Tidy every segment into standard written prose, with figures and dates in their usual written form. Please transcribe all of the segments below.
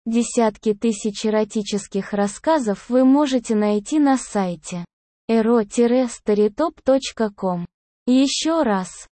Десятки тысяч эротических рассказов вы можете найти на сайте ero-storytop.com. Еще раз.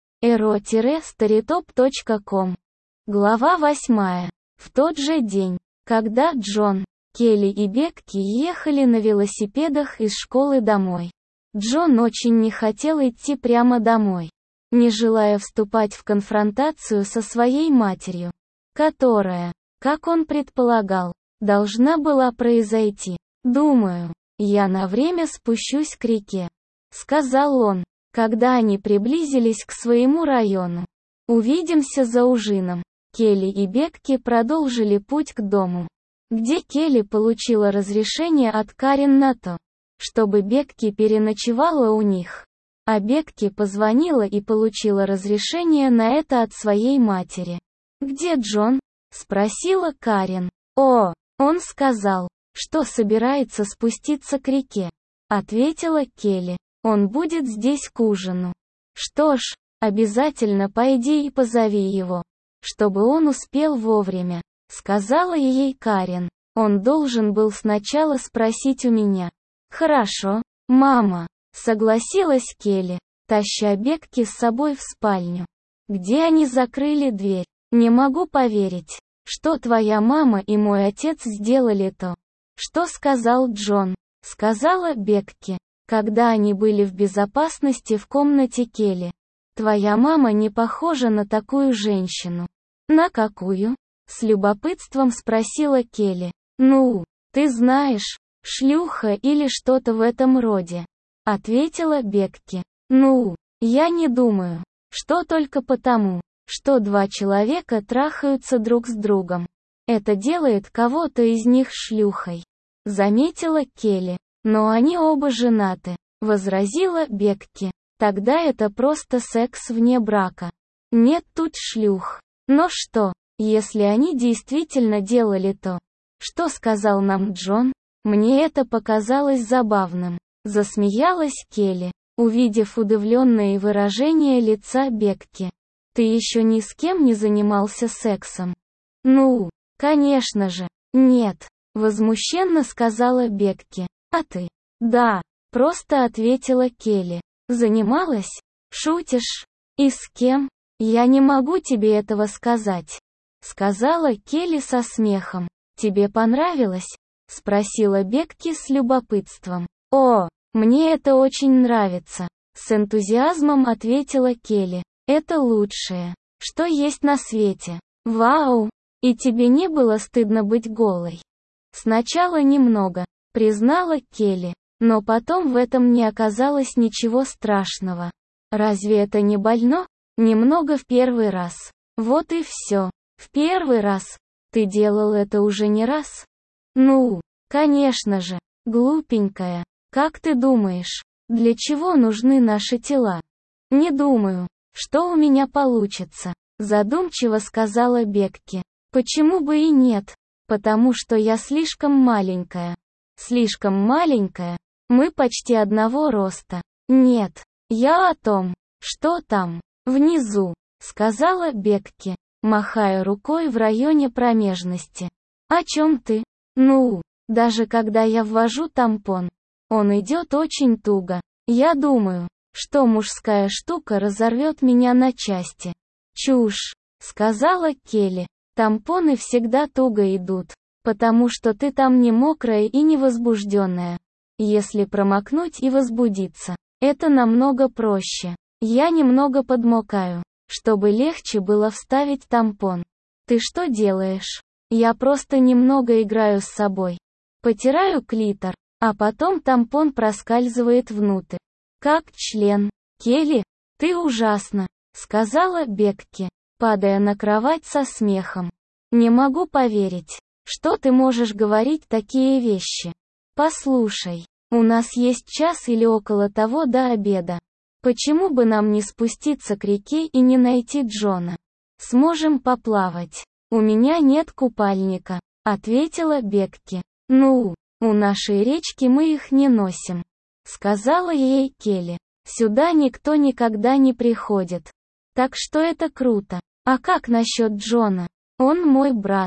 ero-storytop.com. Глава 8. В тот же день, когда Джон, Келли и Бекки ехали на велосипедах из школы домой, Джон очень не хотел идти прямо домой, не желая вступать в конфронтацию со своей матерью, которая, как он предполагал, должна была произойти. «Думаю, я на время спущусь к реке», — сказал он, когда они приблизились к своему району. «Увидимся за ужином». Келли и Бекки продолжили путь к дому, где Келли получила разрешение от Карен на то, чтобы Бекки переночевала у них. А Бекки позвонила и получила разрешение на это от своей матери. «Где Джон?» — спросила Карен. «О, он сказал, что собирается спуститься к реке», — ответила Келли. «Он будет здесь к ужину». «Что ж, обязательно пойди и позови его, чтобы он успел вовремя», — сказала ей Карен. «Он должен был сначала спросить у меня». «Хорошо, мама», — согласилась Келли, таща Бекки с собой в спальню, где они закрыли дверь. «Не могу поверить, что твоя мама и мой отец сделали то, что сказал Джон», — сказала Бекки, когда они были в безопасности в комнате Келли. «Твоя мама не похожа на такую женщину». «На какую?» — с любопытством спросила Келли. «Ну, ты знаешь, шлюха или что-то в этом роде», — ответила Бекки. «Ну, я не думаю, что только потому, что два человека трахаются друг с другом, это делает кого-то из них шлюхой», — заметила Келли. «Но они оба женаты», — возразила Бекки. «Тогда это просто секс вне брака. Нет тут шлюх». «Но что, если они действительно делали то, что сказал нам Джон?» «Мне это показалось забавным», — засмеялась Келли, увидев удивленное выражение лица Бекки. «Ты еще ни с кем не занимался сексом?» «Ну, конечно же, нет», — возмущенно сказала Бекки. «А ты?» «Да», — просто ответила Келли. «Занималась? Шутишь? И с кем?» «Я не могу тебе этого сказать», — сказала Келли со смехом. «Тебе понравилось?» — спросила Бекки с любопытством. «О, мне это очень нравится», — с энтузиазмом ответила Келли. «Это лучшее, что есть на свете. Вау! И тебе не было стыдно быть голой?» «Сначала немного», — признала Келли, «но потом в этом не оказалось ничего страшного. Разве это не больно? Немного в первый раз. Вот и все. В первый раз. Ты делал это уже не раз?» «Ну, конечно же, глупенькая. Как ты думаешь, для чего нужны наши тела?» «Не думаю, что у меня получится», — задумчиво сказала Бекки. «Почему бы и нет? Потому что я слишком маленькая». «Слишком маленькая? Мы почти одного роста». «Нет, я о том, что там, внизу», — сказала Бекки, махая рукой в районе промежности. «О чем ты?» «Ну, даже когда я ввожу тампон, он идет очень туго. Я думаю, что мужская штука разорвет меня на части». «Чушь», — сказала Келли. «Тампоны всегда туго идут, потому что ты там не мокрая и не возбужденная. Если промокнуть и возбудиться, это намного проще. Я немного подмокаю, чтобы легче было вставить тампон». «Ты что делаешь?» «Я просто немного играю с собой. Потираю клитор, а потом тампон проскальзывает внутрь. Как член». «Келли, ты ужасна», — сказала Бекки, падая на кровать со смехом. «Не могу поверить, что ты можешь говорить такие вещи. Послушай, у нас есть час или около того до обеда. Почему бы нам не спуститься к реке и не найти Джона? Сможем поплавать». «У меня нет купальника», — ответила Бекки. «Ну, у нашей речки мы их не носим», — сказала ей Келли. «Сюда никто никогда не приходит. Так что это круто. А как насчет Джона? Он мой брат»,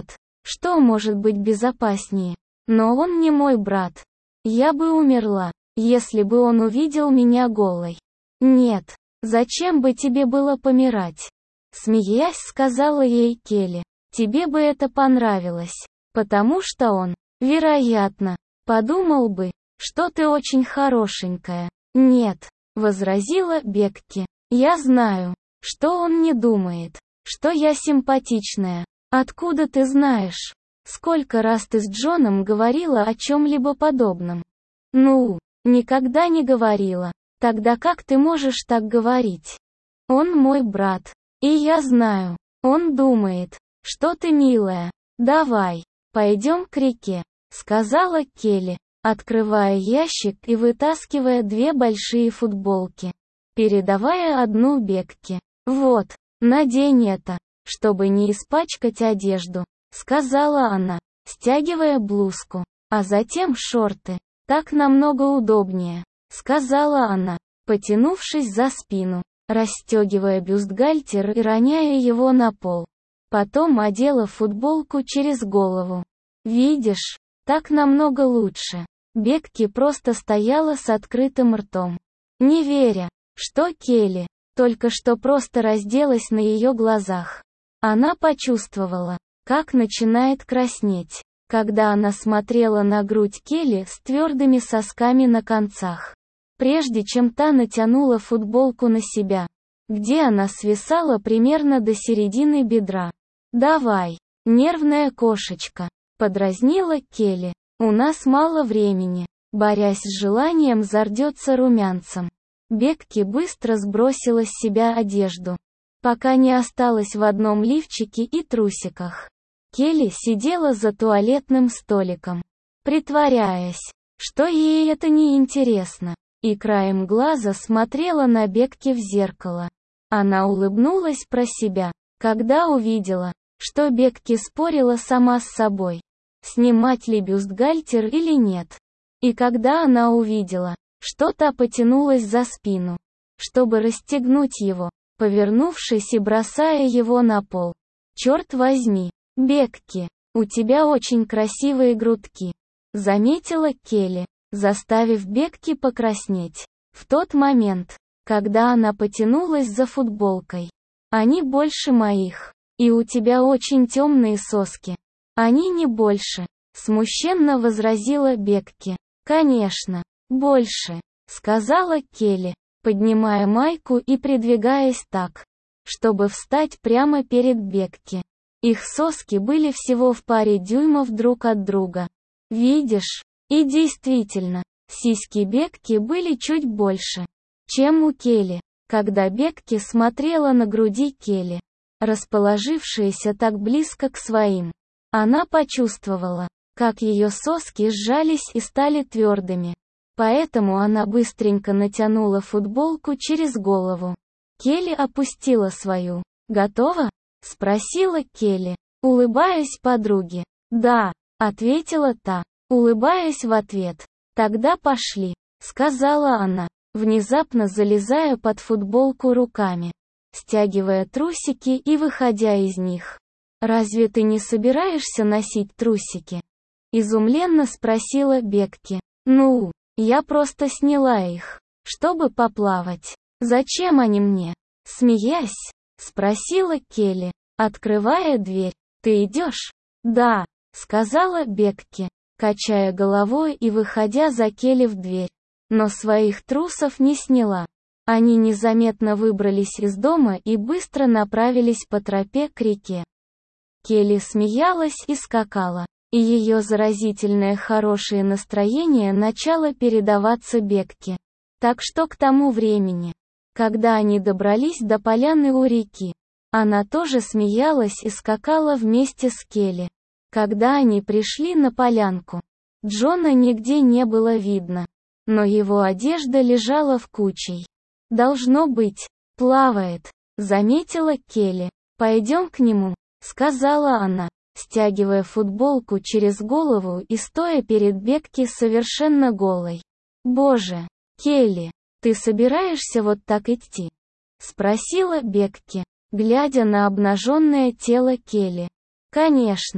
Что может быть безопаснее? Но он не мой брат. Я бы умерла, если бы он увидел меня голой. Нет, зачем бы тебе было помирать? Смеясь, сказала ей Келли. Тебе бы это понравилось. Потому что он, вероятно, подумал бы, что ты очень хорошенькая. Нет, возразила Бекки. Я знаю, что он не думает, что я симпатичная. Откуда ты знаешь? Сколько раз ты с Джоном говорила о чем-либо подобном? Ну, никогда не говорила. Тогда как ты можешь так говорить? Он мой брат. И я знаю, он думает, что ты милая. Давай, пойдем к реке, сказала Келли, открывая ящик и вытаскивая две большие футболки, передавая одну Бекке. Вот, надень это, чтобы не испачкать одежду, сказала она, стягивая блузку, а затем шорты. Так намного удобнее, сказала она, потянувшись за спину, расстегивая бюстгальтер и роняя его на пол. Потом одела футболку через голову. Видишь, так намного лучше. Бекки просто стояла с открытым ртом, не веря, что Келли только что просто разделась на ее глазах. Она почувствовала, как начинает краснеть, когда она смотрела на грудь Келли с твердыми сосками на концах. Прежде чем та натянула футболку на себя, где она свисала примерно до середины бедра. «Давай, нервная кошечка», — подразнила Келли. «У нас мало времени», борясь с желанием зардеться румянцем. Бекки быстро сбросила с себя одежду, пока не осталась в одном лифчике и трусиках. Келли сидела за туалетным столиком, притворяясь, что ей это не интересно, и краем глаза смотрела на Бекки в зеркало. Она улыбнулась про себя, когда увидела, что Бекки спорила сама с собой, снимать ли бюстгальтер или нет. И когда она увидела, что та потянулась за спину, чтобы расстегнуть его, повернувшись и бросая его на пол. «Черт возьми, Бекки, у тебя очень красивые грудки», заметила Келли, заставив Бекки покраснеть. В тот момент, когда она потянулась за футболкой. «Они больше моих. И у тебя очень темные соски». «Они не больше», смущенно возразила Бекки. «Конечно, больше», сказала Келли, поднимая майку и придвигаясь так, чтобы встать прямо перед Бекки. Их соски были всего в паре дюймов друг от друга. «Видишь?» И действительно, сиськи Бекки были чуть больше, чем у Келли. Когда Бекки смотрела на груди Келли, расположившиеся так близко к своим, она почувствовала, как ее соски сжались и стали твердыми. Поэтому она быстренько натянула футболку через голову. Келли опустила свою. «Готова?» — спросила Келли, улыбаясь подруге. «Да», — ответила та, улыбаясь в ответ. «Тогда пошли», — сказала она, внезапно залезая под футболку руками, стягивая трусики и выходя из них. «Разве ты не собираешься носить трусики?» — изумленно спросила Бекки. «Ну, я просто сняла их, чтобы поплавать. Зачем они мне?» Смеясь, спросила Келли, открывая дверь. «Ты идешь?» «Да», — сказала Бекки, качая головой и выходя за Келли в дверь. Но своих трусов не сняла. Они незаметно выбрались из дома и быстро направились по тропе к реке. Келли смеялась и скакала, и ее заразительное хорошее настроение начало передаваться Бекке. Так что к тому времени, когда они добрались до поляны у реки, она тоже смеялась и скакала вместе с Келли. Когда они пришли на полянку, Джона нигде не было видно, но его одежда лежала в куче. «Должно быть, плавает», — заметила Келли. «Пойдем к нему», — сказала она, стягивая футболку через голову и стоя перед Бекки совершенно голой. «Боже, Келли, ты собираешься вот так идти?» — спросила Бекки, глядя на обнаженное тело Келли. «Конечно.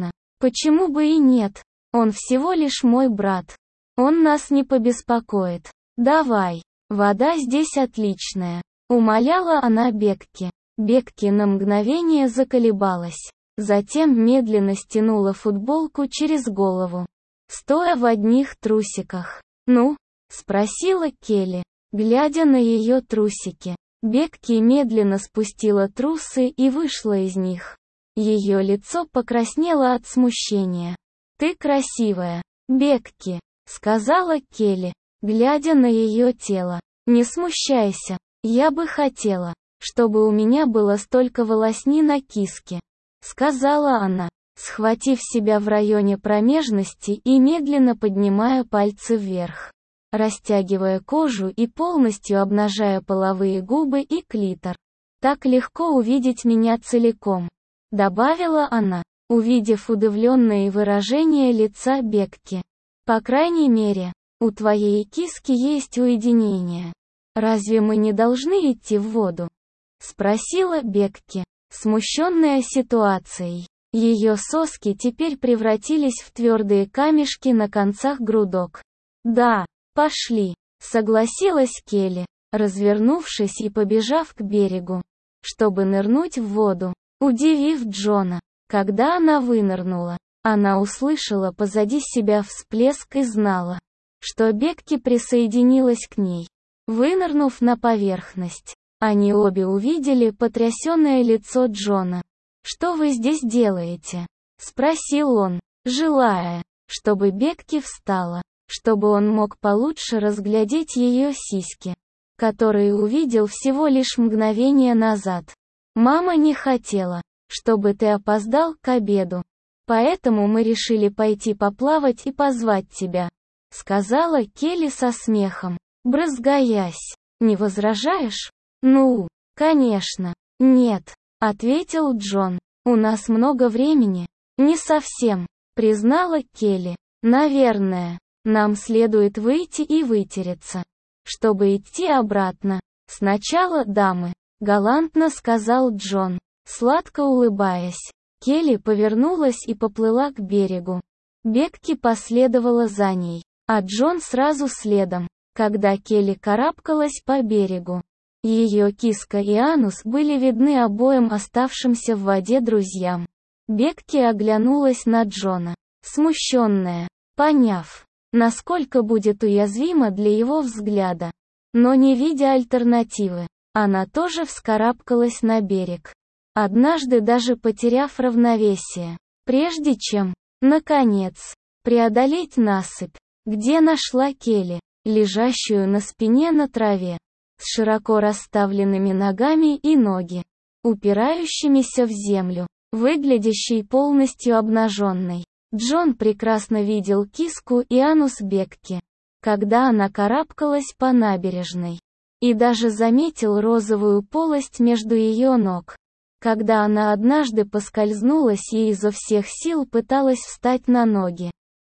Почему бы и нет? Он всего лишь мой брат. Он нас не побеспокоит. Давай. Вода здесь отличная. Умоляла она Бекки. Бекки на мгновение заколебалась. Затем медленно стянула футболку через голову, стоя в одних трусиках. «Ну?» — спросила Келли, глядя на ее трусики. Бекки медленно спустила трусы и вышла из них. Ее лицо покраснело от смущения. «Ты красивая, Бекки», — сказала Келли, глядя на ее тело. «Не смущайся, я бы хотела, чтобы у меня было столько волосни на киске», — сказала она, схватив себя в районе промежности и медленно поднимая пальцы вверх, растягивая кожу и полностью обнажая половые губы и клитор. «Так легко увидеть меня целиком», — добавила она, увидев удивленное выражение лица Бекки. «По крайней мере, у твоей киски есть уединение. Разве мы не должны идти в воду?» — спросила Бекки, смущенная ситуацией. Ее соски теперь превратились в твердые камешки на концах грудок. «Да, пошли», — согласилась Келли, развернувшись и побежав к берегу, чтобы нырнуть в воду, удивив Джона. Когда она вынырнула, она услышала позади себя всплеск и знала, что Бекки присоединилась к ней. Вынырнув на поверхность, они обе увидели потрясенное лицо Джона. «Что вы здесь делаете?» — спросил он, желая, чтобы Бекки встала, чтобы он мог получше разглядеть ее сиськи, которые увидел всего лишь мгновение назад. «Мама не хотела, чтобы ты опоздал к обеду, поэтому мы решили пойти поплавать и позвать тебя», — сказала Келли со смехом, брызгаясь. «Не возражаешь?» «Ну, конечно, нет», — ответил Джон. «У нас много времени». «Не совсем», — признала Келли. «Наверное, нам следует выйти и вытереться, чтобы идти обратно. Сначала дамы», — галантно сказал Джон, сладко улыбаясь. Келли повернулась и поплыла к берегу. Бекки последовала за ней, а Джон сразу следом, когда Келли карабкалась по берегу. Ее киска и анус были видны обоим оставшимся в воде друзьям. Бекки оглянулась на Джона, смущенная, поняв, насколько будет уязвима для его взгляда. Но не видя альтернативы, она тоже вскарабкалась на берег, однажды даже потеряв равновесие, прежде чем, наконец, преодолеть насыпь, где нашла Келли, лежащую на спине на траве, с широко расставленными ногами и ноги, упирающимися в землю, выглядящей полностью обнаженной. Джон прекрасно видел киску и анус Бекки, когда она карабкалась по набережной, и даже заметил розовую полость между ее ног, когда она однажды поскользнулась и изо всех сил пыталась встать на ноги.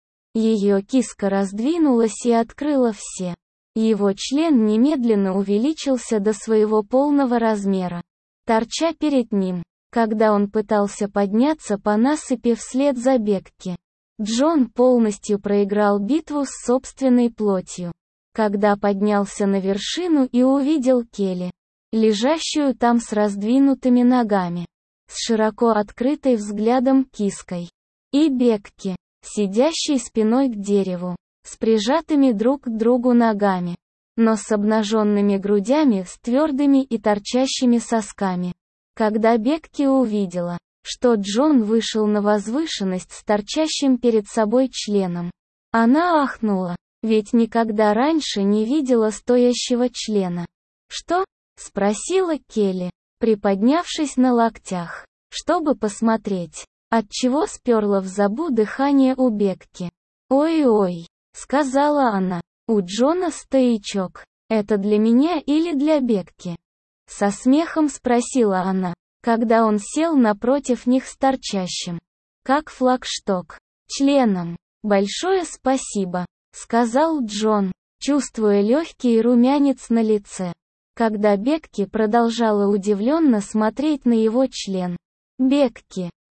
Ее киска раздвинулась и открыла все. Его член немедленно увеличился до своего полного размера, торча перед ним, когда он пытался подняться по насыпи вслед за Бекки. Джон полностью проиграл битву с собственной плотью, когда поднялся на вершину и увидел Келли, лежащую там с раздвинутыми ногами, с широко открытой взглядом киской, и Бекки, сидящей спиной к дереву, с прижатыми друг к другу ногами, но с обнаженными грудями с твердыми и торчащими сосками. Когда Бекки увидела, что Джон вышел на возвышенность с торчащим перед собой членом, она ахнула, ведь никогда раньше не видела стоящего члена. «Что?» — спросила Келли, приподнявшись на локтях, чтобы посмотреть, отчего сперло в забу дыхание у Бекки. «Ой-ой», — сказала она, — «у Джона стоячок. Это для меня или для Бекки?» Со смехом спросила она, когда он сел напротив них с торчащим, как флагшток, членом. «Большое спасибо», — сказал Джон, чувствуя легкий румянец на лице, когда Бекки продолжала удивленно смотреть на его член. «Бекки,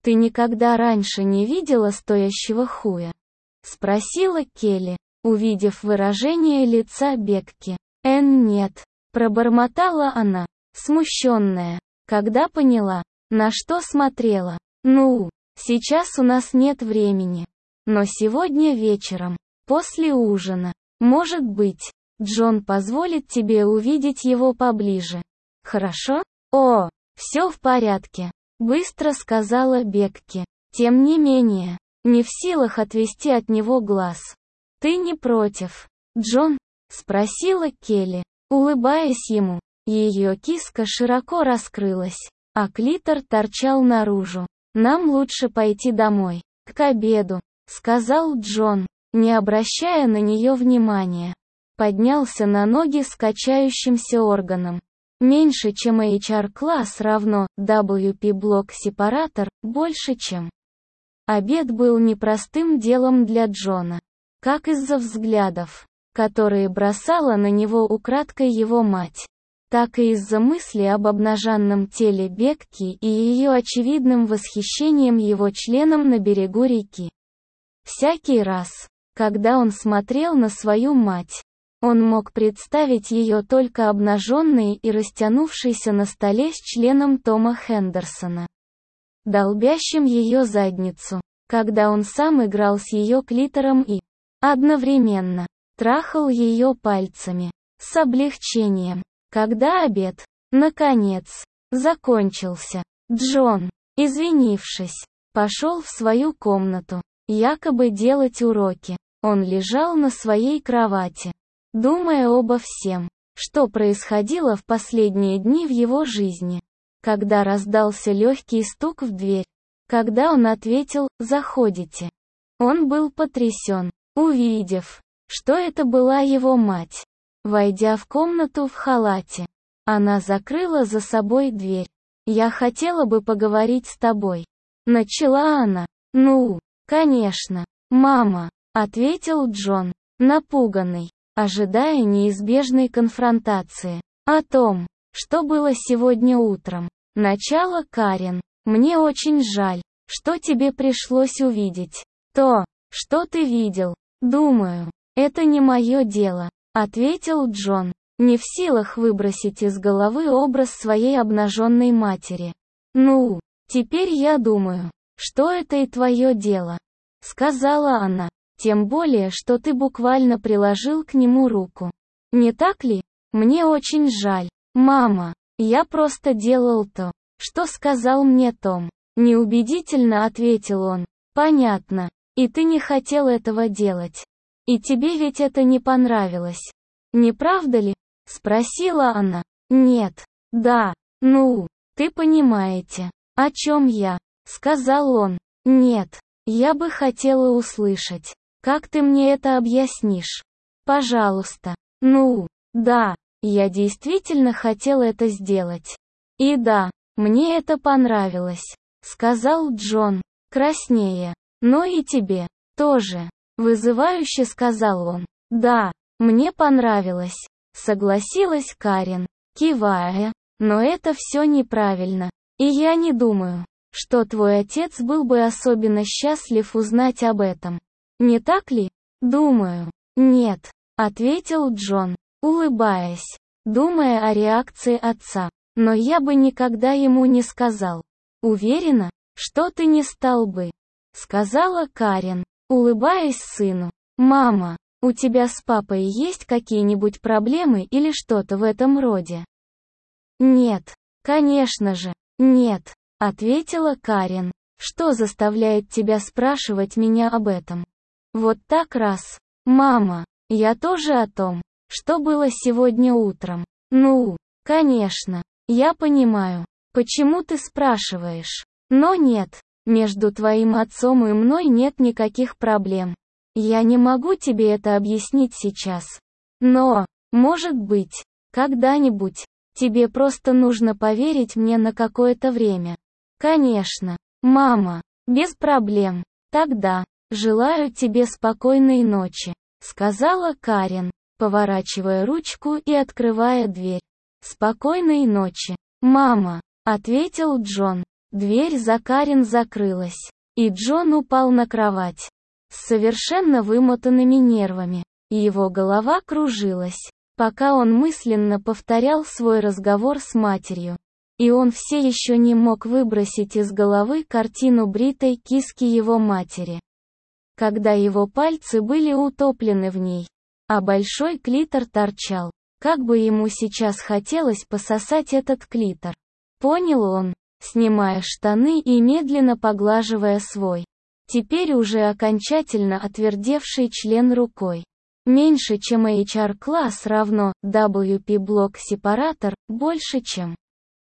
«Ты никогда раньше не видела стоящего хуя?» — спросила Келли, увидев выражение лица Бекки. Нет», — пробормотала она, смущенная, когда поняла, на что смотрела. «Ну, сейчас у нас нет времени. Но сегодня вечером, после ужина, может быть, Джон позволит тебе увидеть его поближе. Хорошо?» «О, все в порядке», — быстро сказала Бекки. Тем не менее, не в силах отвести от него глаз. «Ты не против, Джон?» — спросила Келли, улыбаясь ему. Ее киска широко раскрылась, а клитор торчал наружу. «Нам лучше пойти домой, к обеду», — сказал Джон, не обращая на нее внимания. Поднялся на ноги с качающимся органом. Меньше, чем HR-класс равно WP-блок-сепаратор, больше, чем. Обед был непростым делом для Джона. Как из-за взглядов, которые бросала на него украдкой его мать, так и из-за мысли об обнаженном теле Бекки и ее очевидным восхищением его членом на берегу реки. Всякий раз, когда он смотрел на свою мать, он мог представить ее только обнаженной и растянувшейся на столе с членом Тома Хендерсона, долбящим ее задницу, когда он сам играл с ее клитором и одновременно трахал ее пальцами, с облегчением, когда обед, наконец, закончился. Джон, извинившись, пошел в свою комнату, якобы делать уроки. Он лежал на своей кровати, думая обо всем, что происходило в последние дни в его жизни. Когда раздался легкий стук в дверь, когда он ответил «Заходите». Он был потрясен, увидев, что это была его мать. Войдя в комнату в халате, она закрыла за собой дверь. «Я хотела бы поговорить с тобой», — начала она. «Ну, конечно, мама», — ответил Джон, напуганный, ожидая неизбежной конфронтации. «О том, что было сегодня утром. Начало Карен. Мне очень жаль, что тебе пришлось увидеть то, что ты видел. Думаю, это не мое дело», — ответил Джон, не в силах выбросить из головы образ своей обнаженной матери. «Ну, теперь я думаю, что это и твое дело», — сказала она, «тем более, что ты буквально приложил к нему руку. Не так ли? Мне очень жаль, мама, я просто делал то, что сказал мне Том». Неубедительно ответил он. «Понятно, и ты не хотел этого делать. И тебе ведь это не понравилось. Не правда ли?» — спросила она. «Нет. Да. Ну, ты понимаете, о чем я», — сказал он. «Нет. Я бы хотела услышать, как ты мне это объяснишь. Пожалуйста». «Ну, да, я действительно хотел это сделать. И да, мне это понравилось», — сказал Джон, краснея. «Но и тебе тоже», — вызывающе сказал он. «Да, мне понравилось», — согласилась Карен, кивая. «Но это все неправильно. И я не думаю, что твой отец был бы особенно счастлив узнать об этом. Не так ли?» «Думаю, нет», — ответил Джон, улыбаясь, думая о реакции отца. «Но я бы никогда ему не сказал». «Уверена, что ты не стал бы», — сказала Карен, улыбаясь сыну. «Мама, у тебя с папой есть какие-нибудь проблемы или что-то в этом роде?» «Нет, конечно же, нет», — ответила Карен. «Что заставляет тебя спрашивать меня об этом?» «Вот так раз. Мама, я тоже о том, что было сегодня утром». «Ну, конечно, я понимаю, почему ты спрашиваешь. Но нет, между твоим отцом и мной нет никаких проблем. Я не могу тебе это объяснить сейчас. Но, может быть, когда-нибудь, тебе просто нужно поверить мне на какое-то время». «Конечно, мама, без проблем. Тогда, желаю тебе спокойной ночи», — сказала Карен, поворачивая ручку и открывая дверь. «Спокойной ночи, мама», — ответил Джон. Дверь за Карен закрылась, и Джон упал на кровать. С совершенно вымотанными нервами. Его голова кружилась, пока он мысленно повторял свой разговор с матерью. И он все еще не мог выбросить из головы картину бритой киски его матери, когда его пальцы были утоплены в ней, а большой клитор торчал. Как бы ему сейчас хотелось пососать этот клитор. Понял он, снимая штаны и медленно поглаживая свой, теперь уже окончательно отвердевший член рукой. Меньше чем HR-класс равно WP-блок-сепаратор, больше чем.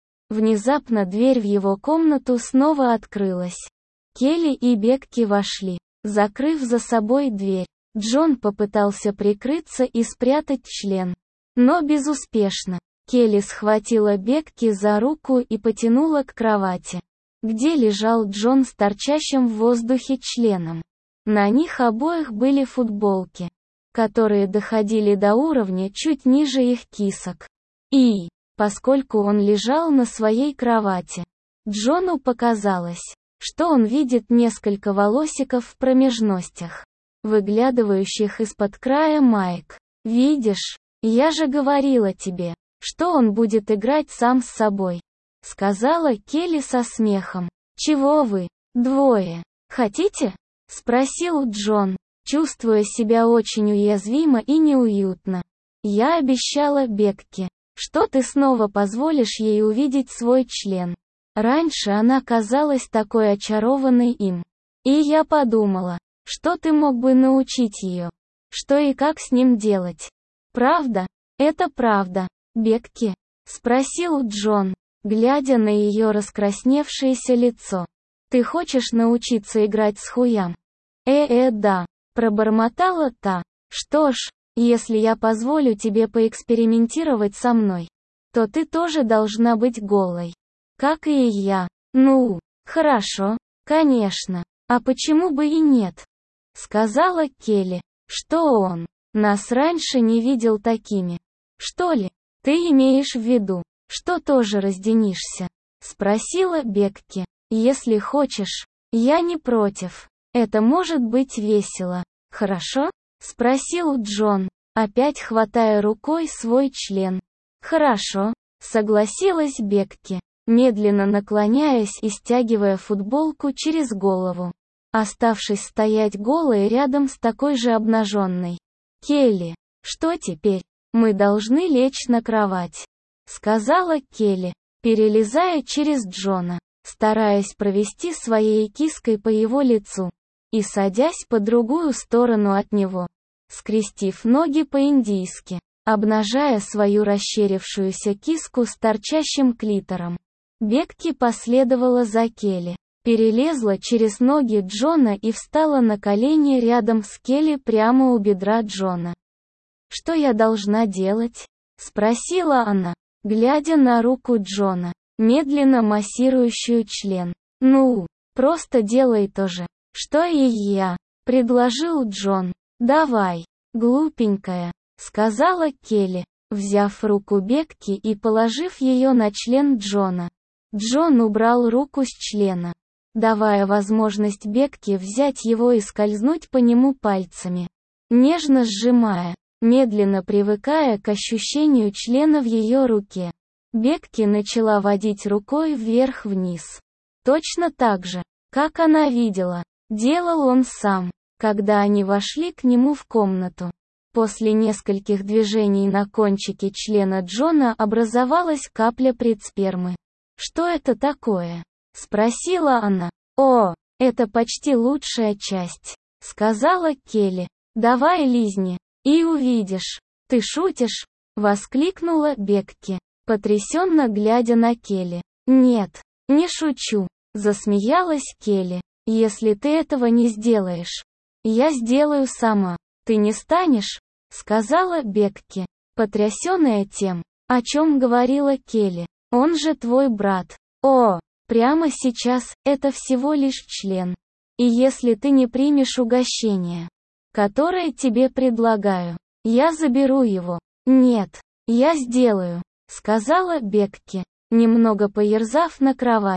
Внезапно дверь в его комнату снова открылась. Келли и Бекки вошли, закрыв за собой дверь. Джон попытался прикрыться и спрятать член, но безуспешно. Келли схватила Бекки за руку и потянула к кровати, где лежал Джон с торчащим в воздухе членом. На них обоих были футболки, которые доходили до уровня чуть ниже их кисок. И, поскольку он лежал на своей кровати, Джону показалось, что он видит несколько волосиков в промежностях, выглядывающих из-под края маек. «Видишь, я же говорила тебе, что он будет играть сам с собой», — сказала Келли со смехом. «Чего вы, двое, хотите?» — спросил Джон, чувствуя себя очень уязвимо и неуютно. «Я обещала Бекке, что ты снова позволишь ей увидеть свой член. Раньше она казалась такой очарованной им. И я подумала, что ты мог бы научить ее, что и как с ним делать. Правда? Это правда, Бекки?» — спросил Джон, глядя на ее раскрасневшееся лицо. «Ты хочешь научиться играть с хуям?» Да», — пробормотала та. «Что ж, если я позволю тебе поэкспериментировать со мной, то ты тоже должна быть голой. Как и я». «Ну, хорошо, конечно. А почему бы и нет?» — сказала Келли. «Что он нас раньше не видел такими? Что ли? Ты имеешь в виду, что тоже разденишься?» — спросила Бекки. «Если хочешь, я не против. Это может быть весело. Хорошо?» — спросил Джон, опять хватая рукой свой член. «Хорошо», — согласилась Бекки, медленно наклоняясь и стягивая футболку через голову, оставшись стоять голой рядом с такой же обнаженной. «Келли, что теперь? Мы должны лечь на кровать», — сказала Келли, перелезая через Джона, стараясь провести своей киской по его лицу, и садясь по другую сторону от него, скрестив ноги по-индийски, обнажая свою расщерившуюся киску с торчащим клитором. Бекки последовала за Келли, перелезла через ноги Джона и встала на колени рядом с Келли прямо у бедра Джона. «Что я должна делать?» — спросила она, глядя на руку Джона, медленно массирующую член. «Ну, просто делай то же, что и я», — предложил Джон. «Давай, глупенькая», — сказала Келли, взяв руку Бекки и положив ее на член Джона. Джон убрал руку с члена, давая возможность Бекки взять его и скользнуть по нему пальцами, нежно сжимая, медленно привыкая к ощущению члена в ее руке. Бекки начала водить рукой вверх-вниз. Точно так же, как она видела, делал он сам, когда они вошли к нему в комнату. После нескольких движений на кончике члена Джона образовалась капля предспермы. «Что это такое?» — спросила она. «О, это почти лучшая часть», — сказала Келли. «Давай лизни, и увидишь». «Ты шутишь?» — воскликнула Бекки, потрясенно глядя на Келли. «Нет, не шучу», — засмеялась Келли. «Если ты этого не сделаешь, я сделаю сама. Ты не станешь?» — сказала Бекки, потрясенная тем, о чем говорила Келли. «Он же твой брат». «О, прямо сейчас, это всего лишь член. И если ты не примешь угощение, которое тебе предлагаю, я заберу его». «Нет, я сделаю», — сказала Бекки, немного поерзав на кровати.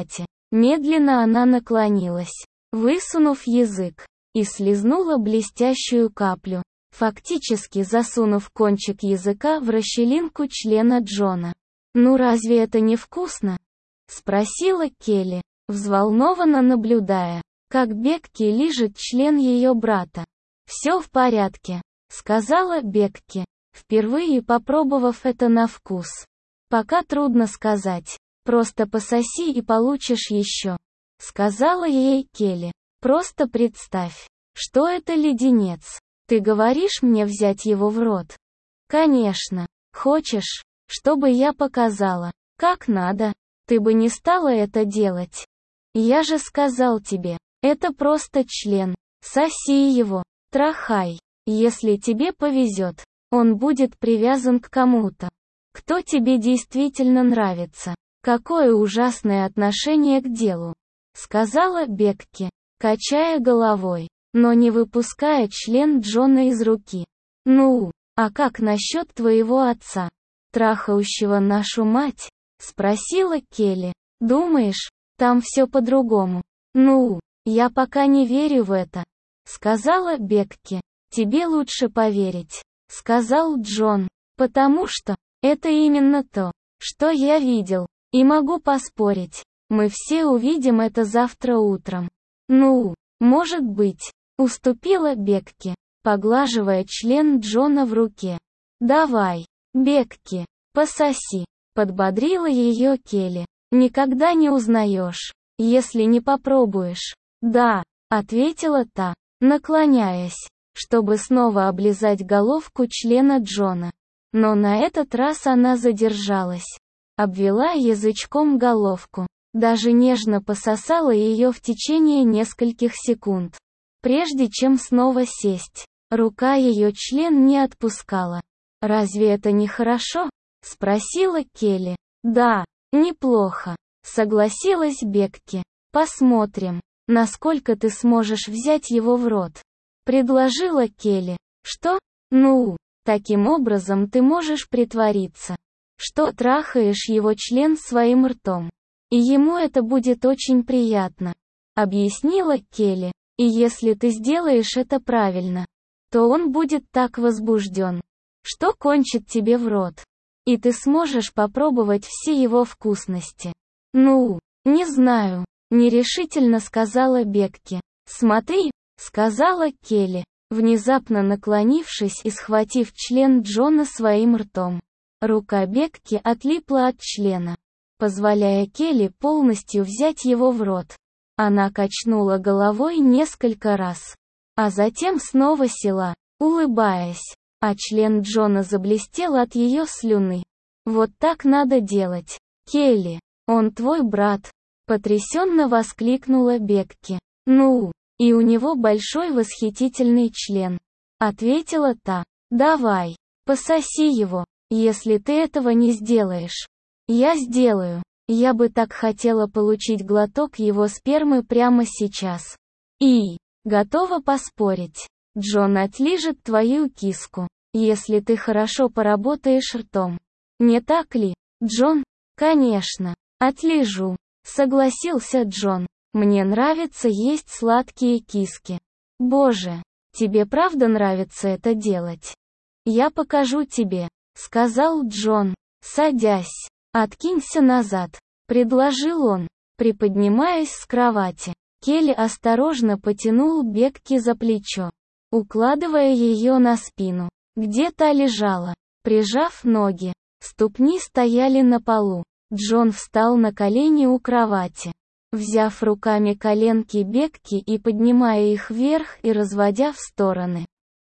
Медленно она наклонилась, высунув язык, и слизнула блестящую каплю, фактически засунув кончик языка в расщелинку члена Джона. «Ну разве это не вкусно?» — спросила Келли, взволнованно наблюдая, как Бекки лижет член ее брата. «Все в порядке», — сказала Бекки, впервые попробовав это на вкус. «Пока трудно сказать. Просто пососи и получишь еще», — сказала ей Келли. «Просто представь, что это леденец. Ты говоришь мне взять его в рот?» «Конечно. Хочешь, чтобы я показала, как надо? Ты бы не стала это делать. Я же сказал тебе, это просто член. Соси его, трахай. Если тебе повезет, он будет привязан к кому-то, кто тебе действительно нравится. Какое ужасное отношение к делу», — сказала Бекки, качая головой, но не выпуская член Джона из руки. «Ну, а как насчет твоего отца, трахающего нашу мать?» — спросила Келли. «Думаешь, там все по-другому?» «Ну, я пока не верю в это», — сказала Бекки. «Тебе лучше поверить», — сказал Джон, «потому что это именно то, что я видел, и могу поспорить, мы все увидим это завтра утром». «Ну, может быть», — уступила Бекки, поглаживая член Джона в руке. «Давай, Бекки, пососи», — подбодрила ее Келли. «Никогда не узнаешь, если не попробуешь». «Да», — ответила та, наклоняясь, чтобы снова облизать головку члена Джона. Но на этот раз она задержалась, обвела язычком головку, даже нежно пососала ее в течение нескольких секунд. Прежде чем снова сесть, рука ее член не отпускала. «Разве это не хорошо?» — спросила Келли. «Да, неплохо», — согласилась Бекки. «Посмотрим, насколько ты сможешь взять его в рот», — предложила Келли. «Что? Ну, таким образом ты можешь притвориться, что трахаешь его член своим ртом. И ему это будет очень приятно», — объяснила Келли. «И если ты сделаешь это правильно, то он будет так возбужден, что кончит тебе в рот. И ты сможешь попробовать все его вкусности». «Ну, не знаю», — нерешительно сказала Бекки. «Смотри», — сказала Келли, внезапно наклонившись и схватив член Джона своим ртом. Рука Бекки отлипла от члена, позволяя Келли полностью взять его в рот. Она качнула головой несколько раз, а затем снова села, улыбаясь, а член Джона заблестел от ее слюны. «Вот так надо делать, Келли, он твой брат», — потрясенно воскликнула Бекки. «Ну, и у него большой восхитительный член», — ответила та. «Давай, пососи его, если ты этого не сделаешь». «Я сделаю. Я бы так хотела получить глоток его спермы прямо сейчас. И, готова поспорить, Джон отлижет твою киску, если ты хорошо поработаешь ртом. Не так ли, Джон?» «Конечно, отлижу», — согласился Джон. «Мне нравится есть сладкие киски». «Боже, тебе правда нравится это делать?» «Я покажу тебе», — сказал Джон, садясь. «Откинься назад», — предложил он, приподнимаясь с кровати. Келли осторожно потянул Бекки за плечо, укладывая ее на спину, где та лежала, прижав ноги. Ступни стояли на полу. Джон встал на колени у кровати, взяв руками коленки Бекки и поднимая их вверх и разводя в стороны,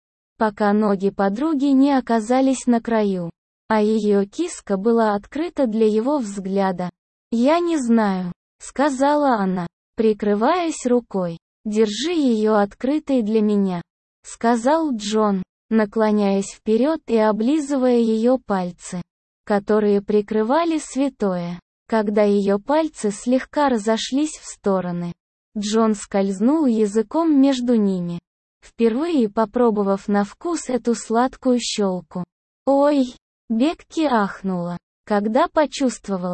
пока ноги подруги не оказались на краю, а ее киска была открыта для его взгляда. «Я не знаю», — сказала она, прикрываясь рукой. «Держи ее открытой для меня», — сказал Джон, наклоняясь вперед и облизывая ее пальцы, которые прикрывали святое. Когда ее пальцы слегка разошлись в стороны, Джон скользнул языком между ними, впервые попробовав на вкус эту сладкую щелку. «Ой!» Бекки ахнула, когда почувствовала,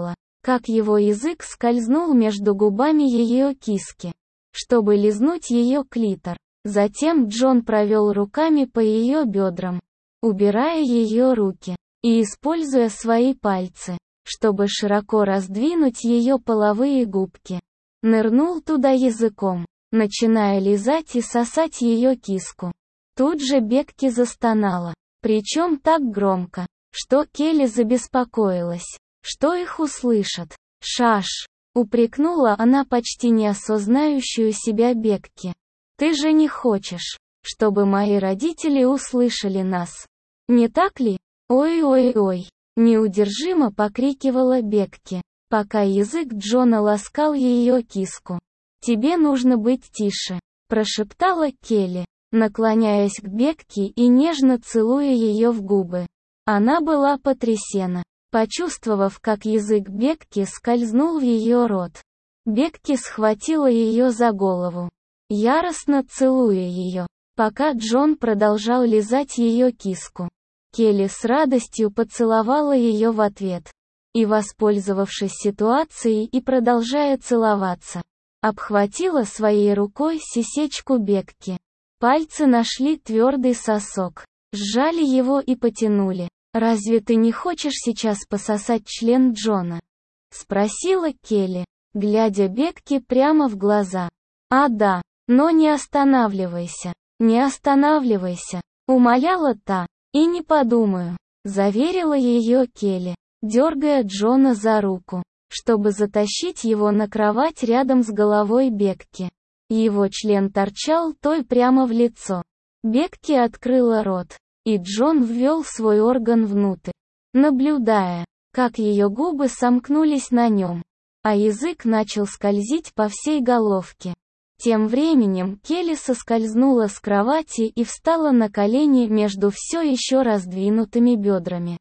как его язык скользнул между губами ее киски, чтобы лизнуть ее клитор. Затем Джон провел руками по ее бедрам, убирая ее руки, и используя свои пальцы, чтобы широко раздвинуть ее половые губки. Нырнул туда языком, начиная лизать и сосать ее киску. Тут же Бекки застонала, причем так громко, что Келли забеспокоилась, что их услышат. «Шаш!» — упрекнула она почти не осознающую себя Бекки. «Ты же не хочешь, чтобы мои родители услышали нас. Не так ли? Ой-ой-ой!» — неудержимо покрикивала Бекки, пока язык Джона ласкал ее киску. «Тебе нужно быть тише», — прошептала Келли, наклоняясь к Бекки и нежно целуя ее в губы. Она была потрясена, почувствовав, как язык Бекки скользнул в ее рот. Бекки схватила ее за голову, яростно целуя ее, пока Джон продолжал лизать ее киску. Келли с радостью поцеловала ее в ответ. И, воспользовавшись ситуацией и продолжая целоваться, обхватила своей рукой сисечку Бекки. Пальцы нашли твердый сосок, сжали его и потянули. «Разве ты не хочешь сейчас пососать член Джона?» — спросила Келли, глядя Бекки прямо в глаза. «А да, но не останавливайся, не останавливайся», — умоляла та. «И не подумаю», — заверила ее Келли, дергая Джона за руку, чтобы затащить его на кровать рядом с головой Бекки. Его член торчал той прямо в лицо. Бекки открыла рот, и Джон ввел свой орган внутрь, наблюдая, как ее губы сомкнулись на нем, а язык начал скользить по всей головке. Тем временем Келли соскользнула с кровати и встала на колени между все еще раздвинутыми бедрами.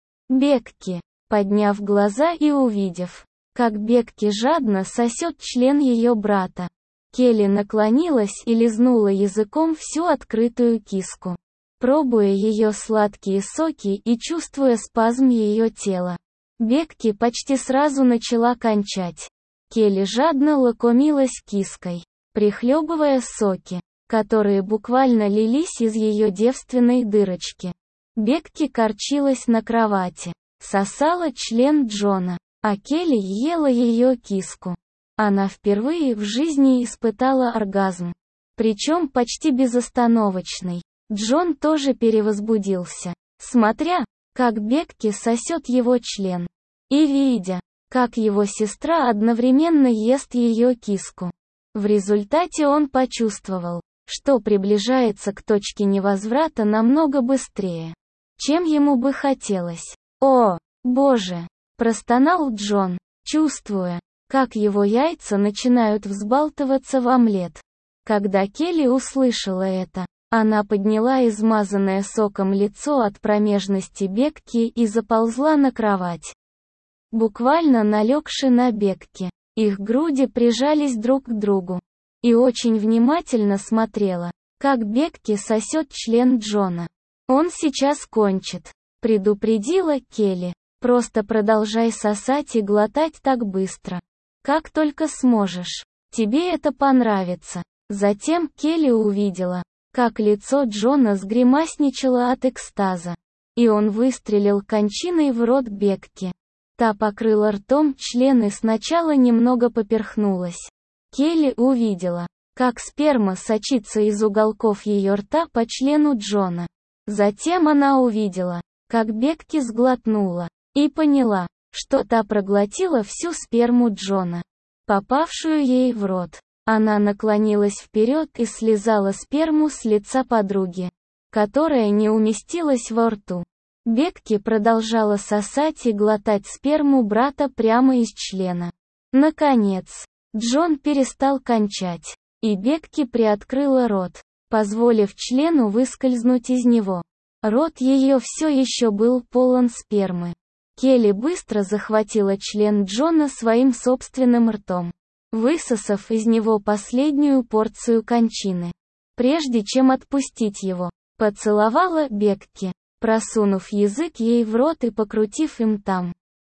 Бекки, подняв глаза и увидев, как Бекки жадно сосет член ее брата, Келли наклонилась и лизнула языком всю открытую киску, пробуя ее сладкие соки и чувствуя спазм ее тела. Бекки почти сразу начала кончать. Келли жадно лакомилась киской, прихлебывая соки, которые буквально лились из ее девственной дырочки. Бекки корчилась на кровати, сосала член Джона, а Келли ела ее киску. Она впервые в жизни испытала оргазм, причем почти безостановочный. Джон тоже перевозбудился, смотря, как Бекки сосет его член, и видя, как его сестра одновременно ест ее киску. В результате он почувствовал, что приближается к точке невозврата намного быстрее, чем ему бы хотелось. «О, боже!» – простонал Джон, чувствуя, как его яйца начинают взбалтываться в омлет. Когда Келли услышала это, она подняла измазанное соком лицо от промежности Бекки и заползла на кровать, буквально налегши на Бекки. Их груди прижались друг к другу, и очень внимательно смотрела, как Бекки сосет член Джона. «Он сейчас кончит», — предупредила Келли. «Просто продолжай сосать и глотать так быстро, как только сможешь. Тебе это понравится». Затем Келли увидела, как лицо Джона сгримасничало от экстаза, и он выстрелил кончиной в рот Бекки. Та покрыла ртом член и сначала немного поперхнулась. Келли увидела, как сперма сочится из уголков ее рта по члену Джона. Затем она увидела, как Бекки сглотнула, и поняла, что та проглотила всю сперму Джона, попавшую ей в рот. Она наклонилась вперед и слизала сперму с лица подруги, которая не уместилась во рту. Бекки продолжала сосать и глотать сперму брата прямо из члена. Наконец, Джон перестал кончать, и Бекки приоткрыла рот, позволив члену выскользнуть из него. Рот ее все еще был полон спермы. Келли быстро захватила член Джона своим собственным ртом, высосав из него последнюю порцию кончины. Прежде чем отпустить его, поцеловала Бекки, просунув язык ей в рот и покрутив им там.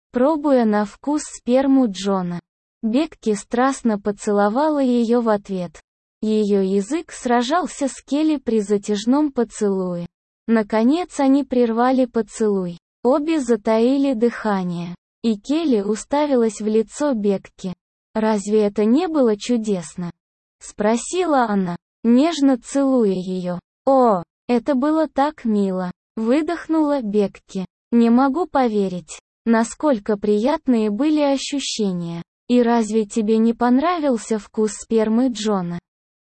пробуя на вкус сперму Джона. Бекки страстно поцеловала ее в ответ. Ее язык сражался с Келли при затяжном поцелуе. Наконец они прервали поцелуй. Обе затаили дыхание. И Келли уставилась в лицо Бекки. «Разве это не было чудесно?» — спросила она, нежно целуя ее. «О, это было так мило!» — выдохнула Бекки. «Не могу поверить, насколько приятные были ощущения. И разве тебе не понравился вкус спермы Джона?»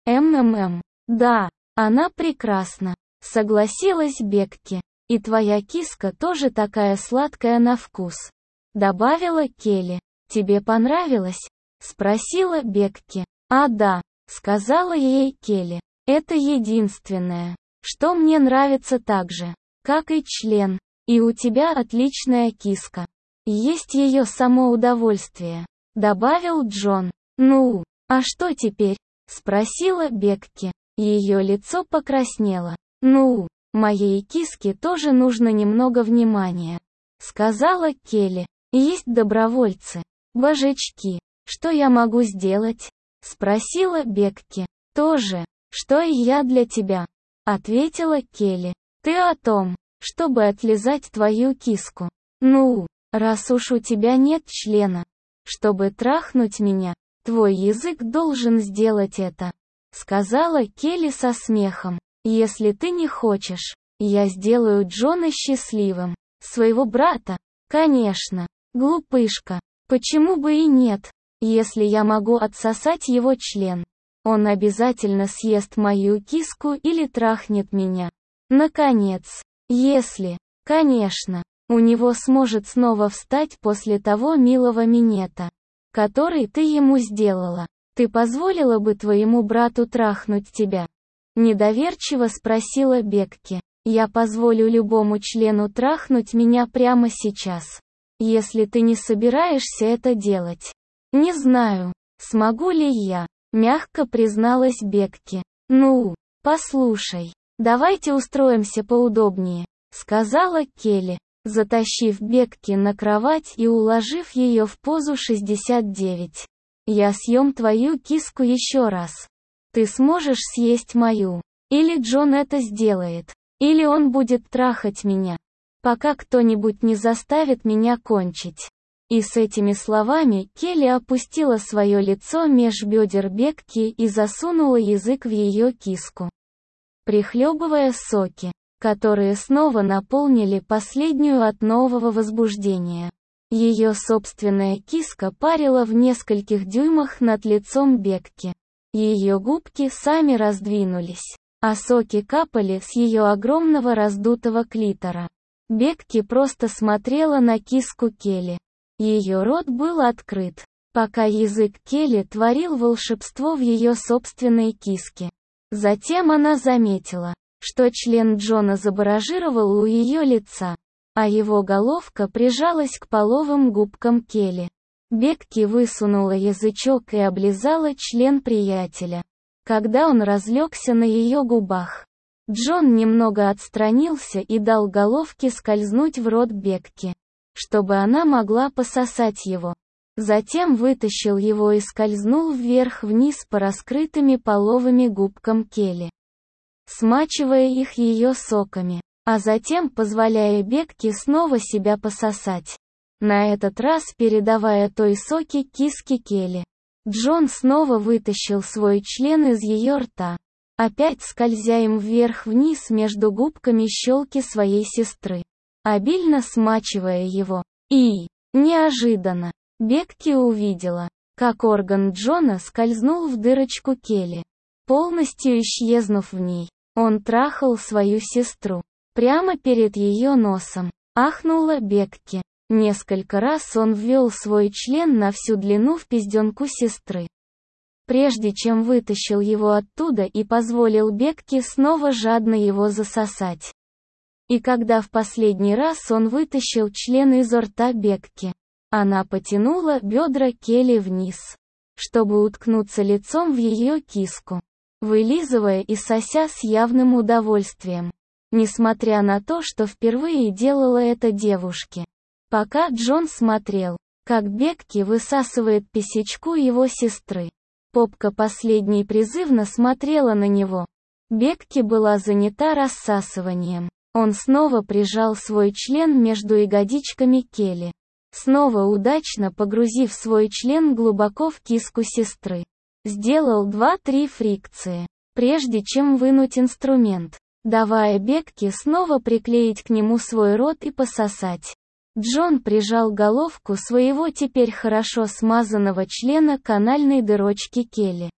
Да, она прекрасна», — согласилась Бекки. «И твоя киска тоже такая сладкая на вкус», — добавила Келли. «Тебе понравилось?» — спросила Бекки. «А да», — сказала ей Келли. «Это единственное, что мне нравится так же, как и член. И у тебя отличная киска. Есть ее само удовольствие», — добавил Джон. «Ну, а что теперь?» — спросила Бекки. Ее лицо покраснело. «Ну, моей киске тоже нужно немного внимания», — сказала Келли. «Есть добровольцы, божечки. Что я могу сделать?» — спросила Бекки. «То же, что и я для тебя», — ответила Келли. «Ты о том, чтобы отлизать твою киску. Ну, раз уж у тебя нет члена, чтобы трахнуть меня, твой язык должен сделать это», — сказала Келли со смехом. «Если ты не хочешь, я сделаю Джона счастливым. Своего брата? Конечно. Глупышка. Почему бы и нет? Если я могу отсосать его член, он обязательно съест мою киску или трахнет меня. Наконец, если, конечно, у него сможет снова встать после того милого минета, который ты ему сделала. Ты позволила бы твоему брату трахнуть тебя?» Недоверчиво спросила Бекки. «Я позволю любому члену трахнуть меня прямо сейчас, если ты не собираешься это делать». «Не знаю, смогу ли я», — мягко призналась Бекки. «Ну, послушай, давайте устроимся поудобнее», — сказала Келли, затащив Бекки на кровать и уложив ее в позу 69. «Я съем твою киску еще раз. Ты сможешь съесть мою. Или Джон это сделает. Или он будет трахать меня, пока кто-нибудь не заставит меня кончить». И с этими словами Келли опустила свое лицо меж бедер Бекки и засунула язык в ее киску, прихлебывая соки, которые снова наполнили последнюю от нового возбуждения. Ее собственная киска парила в нескольких дюймах над лицом Бекки. Ее губки сами раздвинулись, а соки капали с ее огромного раздутого клитора. Бекки просто смотрела на киску Келли. Ее рот был открыт, пока язык Келли творил волшебство в ее собственной киске. Затем она заметила, что член Джона забаражировал у ее лица, а его головка прижалась к половым губкам Келли. Бекки высунула язычок и облизала член приятеля, когда он разлегся на ее губах. Джон немного отстранился и дал головке скользнуть в рот Бекки, чтобы она могла пососать его. Затем вытащил его и скользнул вверх-вниз по раскрытыми половыми губкам Келли, смачивая их ее соками, а затем позволяя Бекки снова себя пососать, на этот раз передавая той соки киске Келли. Джон снова вытащил свой член из ее рта, опять скользя им вверх-вниз между губками щелки своей сестры, обильно смачивая его. И, неожиданно, Бекки увидела, как орган Джона скользнул в дырочку Келли, полностью исчезнув в ней. Он трахал свою сестру прямо перед ее носом. Ахнула Бекки. Несколько раз он ввел свой член на всю длину в пизденку сестры, прежде чем вытащил его оттуда и позволил Бекки снова жадно его засосать. И когда в последний раз он вытащил член изо рта Бекки, она потянула бедра Келли вниз, чтобы уткнуться лицом в ее киску, вылизывая и сося с явным удовольствием, несмотря на то, что впервые делала это девушке. Пока Джон смотрел, как Бекки высасывает писечку его сестры. Попка последней призывно смотрела на него. Бекки была занята рассасыванием. Он снова прижал свой член между ягодичками Келли, снова удачно погрузив свой член глубоко в киску сестры. Сделал 2-3 фрикции, прежде чем вынуть инструмент, давая Бекки снова приклеить к нему свой рот и пососать. Джон прижал головку своего теперь хорошо смазанного члена к анальной дырочке Келли,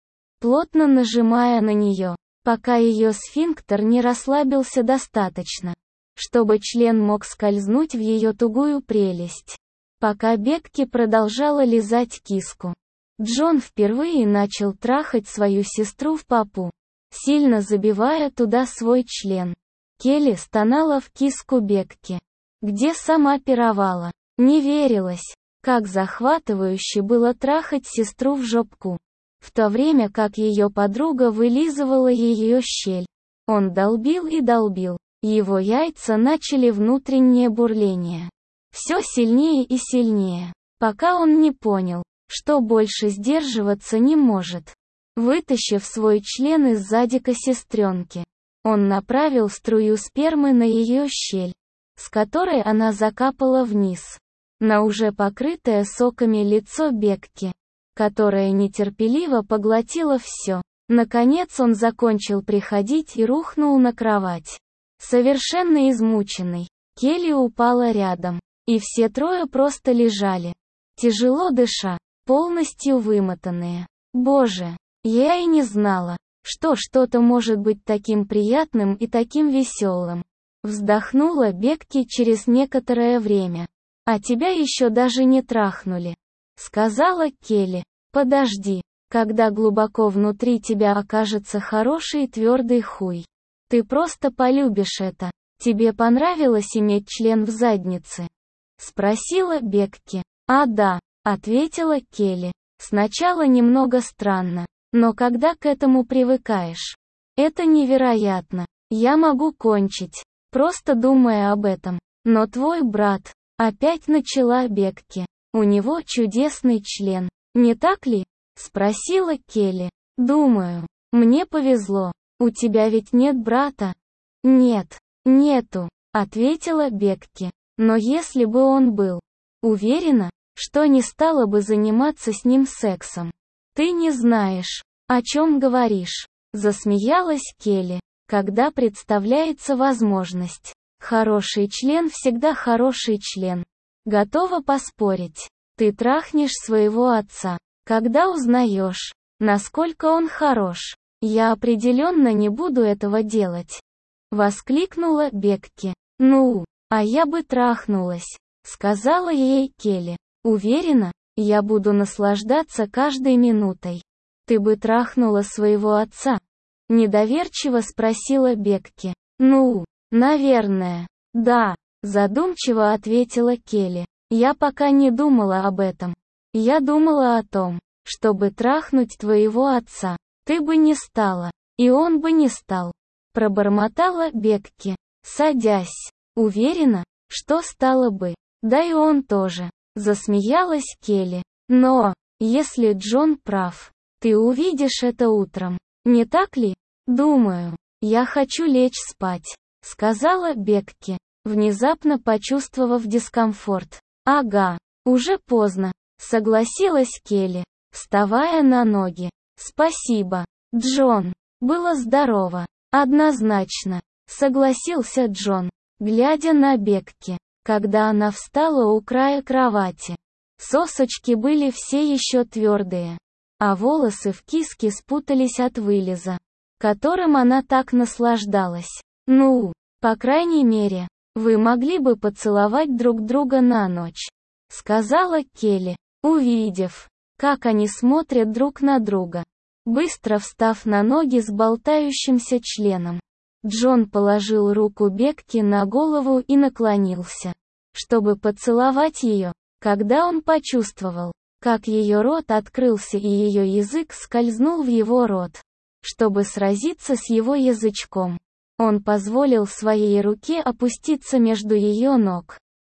плотно нажимая на нее, пока ее сфинктер не расслабился достаточно, чтобы член мог скользнуть в ее тугую прелесть. Пока Бекки продолжала лизать киску, Джон впервые начал трахать свою сестру в попу, сильно забивая туда свой член. Келли стонала в киску Бекки, где сама пировала. Не верилось, как захватывающе было трахать сестру в жопку, в то время как ее подруга вылизывала ее щель. Он долбил и долбил, его яйца начали внутреннее бурление. Все сильнее и сильнее, пока он не понял, что больше сдерживаться не может. Вытащив свой член из задика сестренки, он направил струю спермы на ее щель, с которой она закапала вниз, на уже покрытое соками лицо Бекки, которая нетерпеливо поглотила все. Наконец он закончил приходить и рухнул на кровать. Совершенно измученный, Келли упала рядом, и все трое просто лежали, тяжело дыша, полностью вымотанные. Боже, я и не знала, что что-то может быть таким приятным и таким веселым. Вздохнула Бекки через некоторое время. А тебя еще даже не трахнули, сказала Келли. Подожди, когда глубоко внутри тебя окажется хороший твердый хуй. Ты просто полюбишь это. Тебе понравилось иметь член в заднице? Спросила Бекки. А да, ответила Келли. Сначала немного странно, но когда к этому привыкаешь, это невероятно. Я могу кончить, просто думая об этом. Но твой брат, опять начала Бекки. У него чудесный член, не так ли? Спросила Келли. Думаю, мне повезло. У тебя ведь нет брата? Нет, нету, ответила Бекки. Но если бы он был, уверена, что не стала бы заниматься с ним сексом. Ты не знаешь, о чем говоришь, засмеялась Келли. Когда представляется возможность. Хороший член всегда хороший член. Готова поспорить. Ты трахнешь своего отца, когда узнаешь, насколько он хорош. Я определенно не буду этого делать. Воскликнула Бекки. Ну, а я бы трахнулась, сказала ей Келли. Уверена, я буду наслаждаться каждой минутой. Ты бы трахнула своего отца? Недоверчиво спросила Бекки. Ну, наверное. Да, задумчиво ответила Келли. Я пока не думала об этом. Я думала о том, чтобы трахнуть твоего отца. Ты бы не стала, и он бы не стал. Пробормотала Бекки, садясь. Уверена, что стало бы. Да и он тоже. Засмеялась Келли. Но, если Джон прав, ты увидишь это утром. Не так ли? Думаю, я хочу лечь спать, сказала Бекки, внезапно почувствовав дискомфорт. Ага, уже поздно, согласилась Келли, вставая на ноги. Спасибо, Джон. Было здорово. Однозначно, согласился Джон, глядя на Бекки, когда она встала у края кровати. Сосочки были все еще твердые, а волосы в киске спутались от вылеза, которым она так наслаждалась. Ну, по крайней мере, вы могли бы поцеловать друг друга на ночь, сказала Келли, увидев, как они смотрят друг на друга. Быстро встав на ноги с болтающимся членом, Джон положил руку Бекки на голову и наклонился, чтобы поцеловать ее, когда он почувствовал, как ее рот открылся и ее язык скользнул в его рот, чтобы сразиться с его язычком. Он позволил своей руке опуститься между ее ног,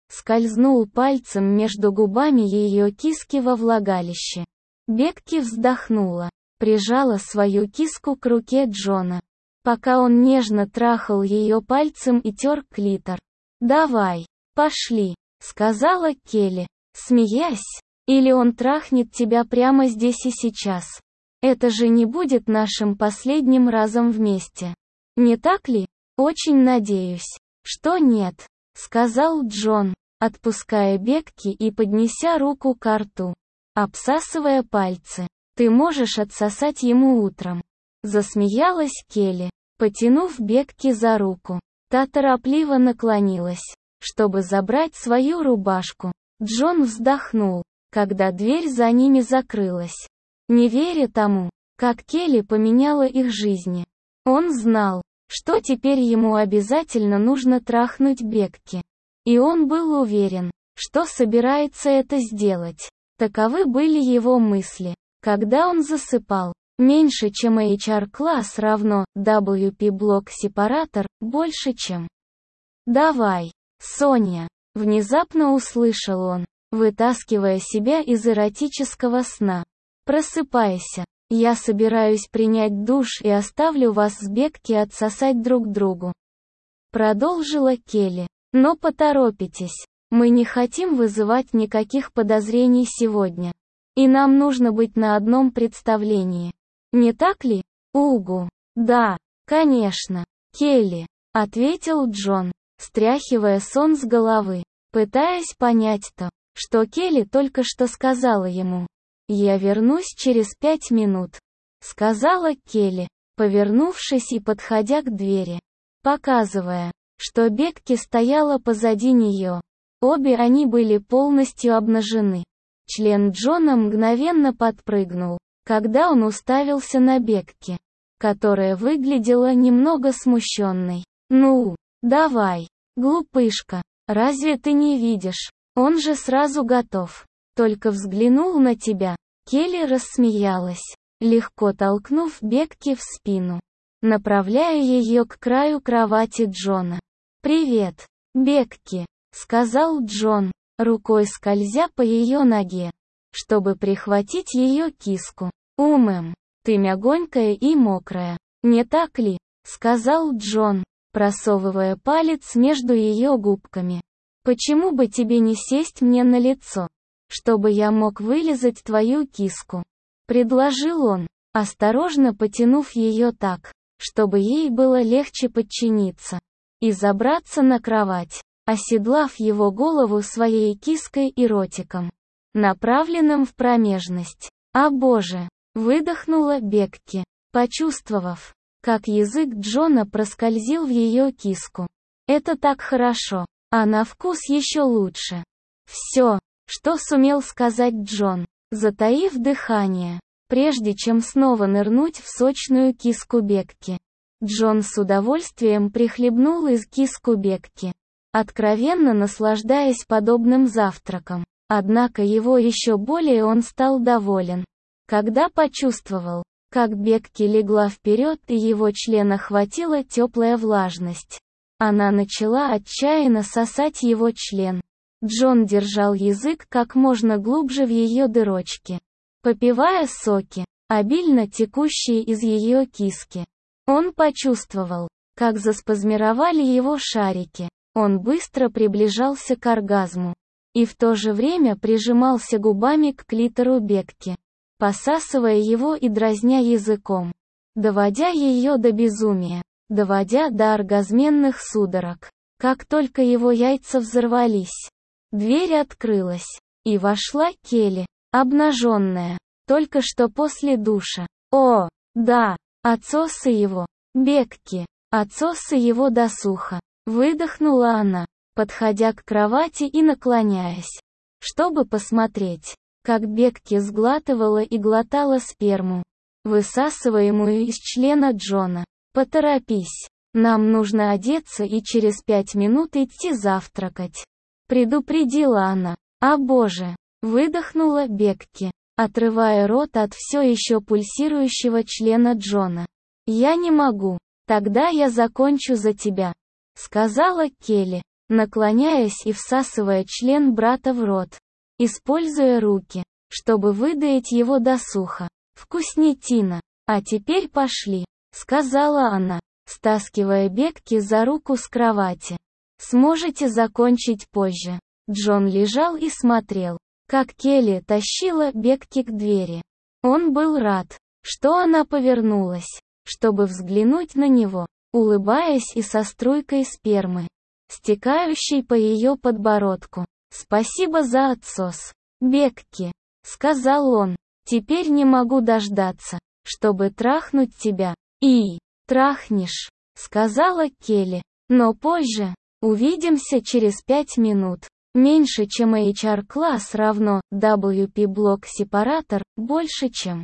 скользнул пальцем между губами ее киски во влагалище. Бекки вздохнула, прижала свою киску к руке Джона, пока он нежно трахал ее пальцем и тер клитор. «Давай, пошли», — сказала Келли, смеясь. «Или он трахнет тебя прямо здесь и сейчас. Это же не будет нашим последним разом вместе. Не так ли? Очень надеюсь, что нет», — сказал Джон, отпуская Бекки и поднеся руку к рту, обсасывая пальцы. «Ты можешь отсосать ему утром», — засмеялась Келли, потянув Бекки за руку. Та торопливо наклонилась, чтобы забрать свою рубашку. Джон вздохнул, когда дверь за ними закрылась, не веря тому, как Келли поменяла их жизни. Он знал, что теперь ему обязательно нужно трахнуть Бекки. И он был уверен, что собирается это сделать. Таковы были его мысли, когда он засыпал. Меньше чем HR-класс равно WP-блок-сепаратор, больше чем. «Давай, Соня!» — внезапно услышал он, вытаскивая себя из эротического сна. «Просыпайся, я собираюсь принять душ и оставлю вас с Бекки отсосать друг другу», — продолжила Келли. «Но поторопитесь, мы не хотим вызывать никаких подозрений сегодня. И нам нужно быть на одном представлении. Не так ли, Угу?» «Да, конечно, Келли», — ответил Джон, стряхивая сон с головы, пытаясь понять то, что Келли только что сказала ему. «Я вернусь через 5 минут», — сказала Келли, повернувшись и подходя к двери, показывая, что Бекки стояла позади нее. Обе они были полностью обнажены. Член Джона мгновенно подпрыгнул, когда он уставился на Бекки, которая выглядела немного смущенной. «Ну, давай, глупышка, разве ты не видишь? Он же сразу готов. Только взглянул на тебя». Келли рассмеялась, легко толкнув Бекки в спину, направляя ее к краю кровати Джона. «Привет, Бекки», — сказал Джон, рукой скользя по ее ноге, чтобы прихватить ее киску. Ты мягонькая и мокрая, не так ли?» — сказал Джон, просовывая палец между ее губками. «Почему бы тебе не сесть мне на лицо, чтобы я мог вылизать твою киску?» — предложил он, осторожно потянув ее так, чтобы ей было легче подчиниться и забраться на кровать, оседлав его голову своей киской и ротиком, направленным в промежность. «О боже!» — выдохнула Бекки, почувствовав, как язык Джона проскользил в ее киску. «Это так хорошо, а на вкус еще лучше». Все, что сумел сказать Джон, затаив дыхание, прежде чем снова нырнуть в сочную киску Бекки. Джон с удовольствием прихлебнул из киску Бекки, откровенно наслаждаясь подобным завтраком. Однако его еще более он стал доволен, когда почувствовал, как Бекки легла вперед и его член охватила теплая влажность. Она начала отчаянно сосать его член. Джон держал язык как можно глубже в ее дырочке, попивая соки, обильно текущие из ее киски. Он почувствовал, как заспазмировали его шарики. Он быстро приближался к оргазму и в то же время прижимался губами к клитору Бекки, посасывая его и дразня языком, доводя ее до безумия, доводя до оргазменных судорог. Как только его яйца взорвались, дверь открылась, и вошла Келли, обнаженная, только что после душа. «О, да, отсосы его, Бекки, отсосы его до суха», — выдохнула она, подходя к кровати и наклоняясь, чтобы посмотреть, как Бекки сглатывала и глотала сперму, высасываемую из члена Джона. «Поторопись, нам нужно одеться и через 5 минут идти завтракать», — предупредила она. «О боже!» — выдохнула Бекки, отрывая рот от все еще пульсирующего члена Джона. «Я не могу, тогда я закончу за тебя», — сказала Келли, наклоняясь и всасывая член брата в рот, используя руки, чтобы выдоить его до суха. «Вкуснятина! А теперь пошли», — сказала она, стаскивая Бекки за руку с кровати. «Сможете закончить позже». Джон лежал и смотрел, как Келли тащила Бекки к двери. Он был рад, что она повернулась, чтобы взглянуть на него, улыбаясь и со струйкой спермы, стекающей по ее подбородку. «Спасибо за отсос, Бекки», — сказал он. «Теперь не могу дождаться, чтобы трахнуть тебя». «И трахнешь», — сказала Келли. «Но позже. Увидимся через 5 минут». Меньше, чем HR-класс равно WP-блок-сепаратор, больше, чем.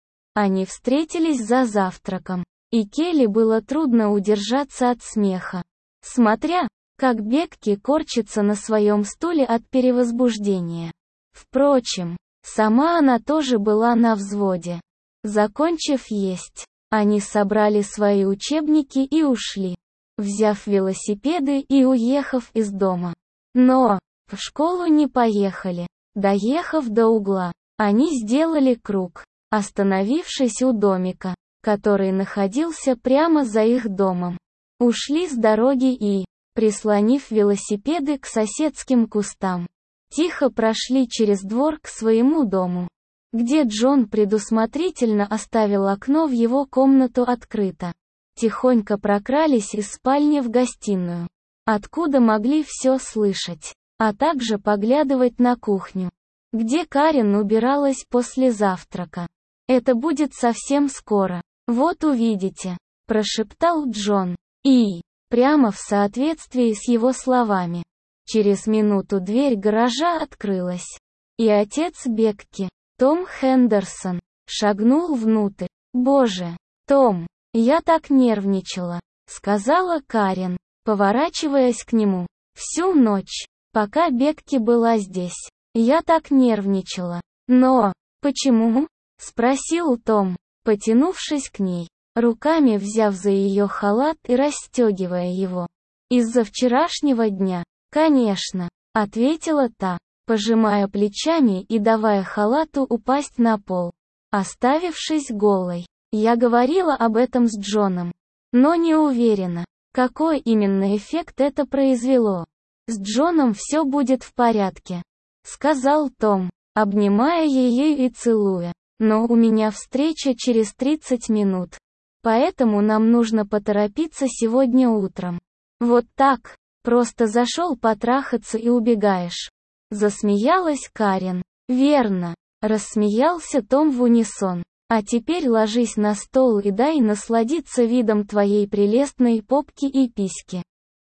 Они встретились за завтраком, и Келли было трудно удержаться от смеха, смотря, как Бекки корчится на своем стуле от перевозбуждения. Впрочем, сама она тоже была на взводе. Закончив есть, они собрали свои учебники и ушли, взяв велосипеды и уехав из дома. Но в школу не поехали. Доехав до угла, они сделали круг, остановившись у домика, который находился прямо за их домом. Ушли с дороги и, прислонив велосипеды к соседским кустам, тихо прошли через двор к своему дому, где Джон предусмотрительно оставил окно в его комнату открыто. Тихонько прокрались из спальни в гостиную, откуда могли все слышать, а также поглядывать на кухню, где Карен убиралась после завтрака. «Это будет совсем скоро, вот увидите», – прошептал Джон. И, прямо в соответствии с его словами, через минуту дверь гаража открылась, и отец Бекки, Том Хендерсон, шагнул внутрь. «Боже, Том, я так нервничала», – сказала Карен, поворачиваясь к нему. «Всю ночь, пока Бекки была здесь, я так нервничала». «Но, почему?» – спросил Том, потянувшись к ней, руками взяв за ее халат и расстегивая его. «Из-за вчерашнего дня, конечно», – ответила та, пожимая плечами и давая халату упасть на пол, оставившись голой. «Я говорила об этом с Джоном, но не уверена, какой именно эффект это произвело. С Джоном все будет в порядке», — сказал Том, обнимая ее и целуя. «Но у меня встреча через 30 минут. Поэтому нам нужно поторопиться сегодня утром». «Вот так, просто зашел потрахаться и убегаешь», — засмеялась Карен. «Верно», — рассмеялся Том в унисон. «А теперь ложись на стол и дай насладиться видом твоей прелестной попки и письки».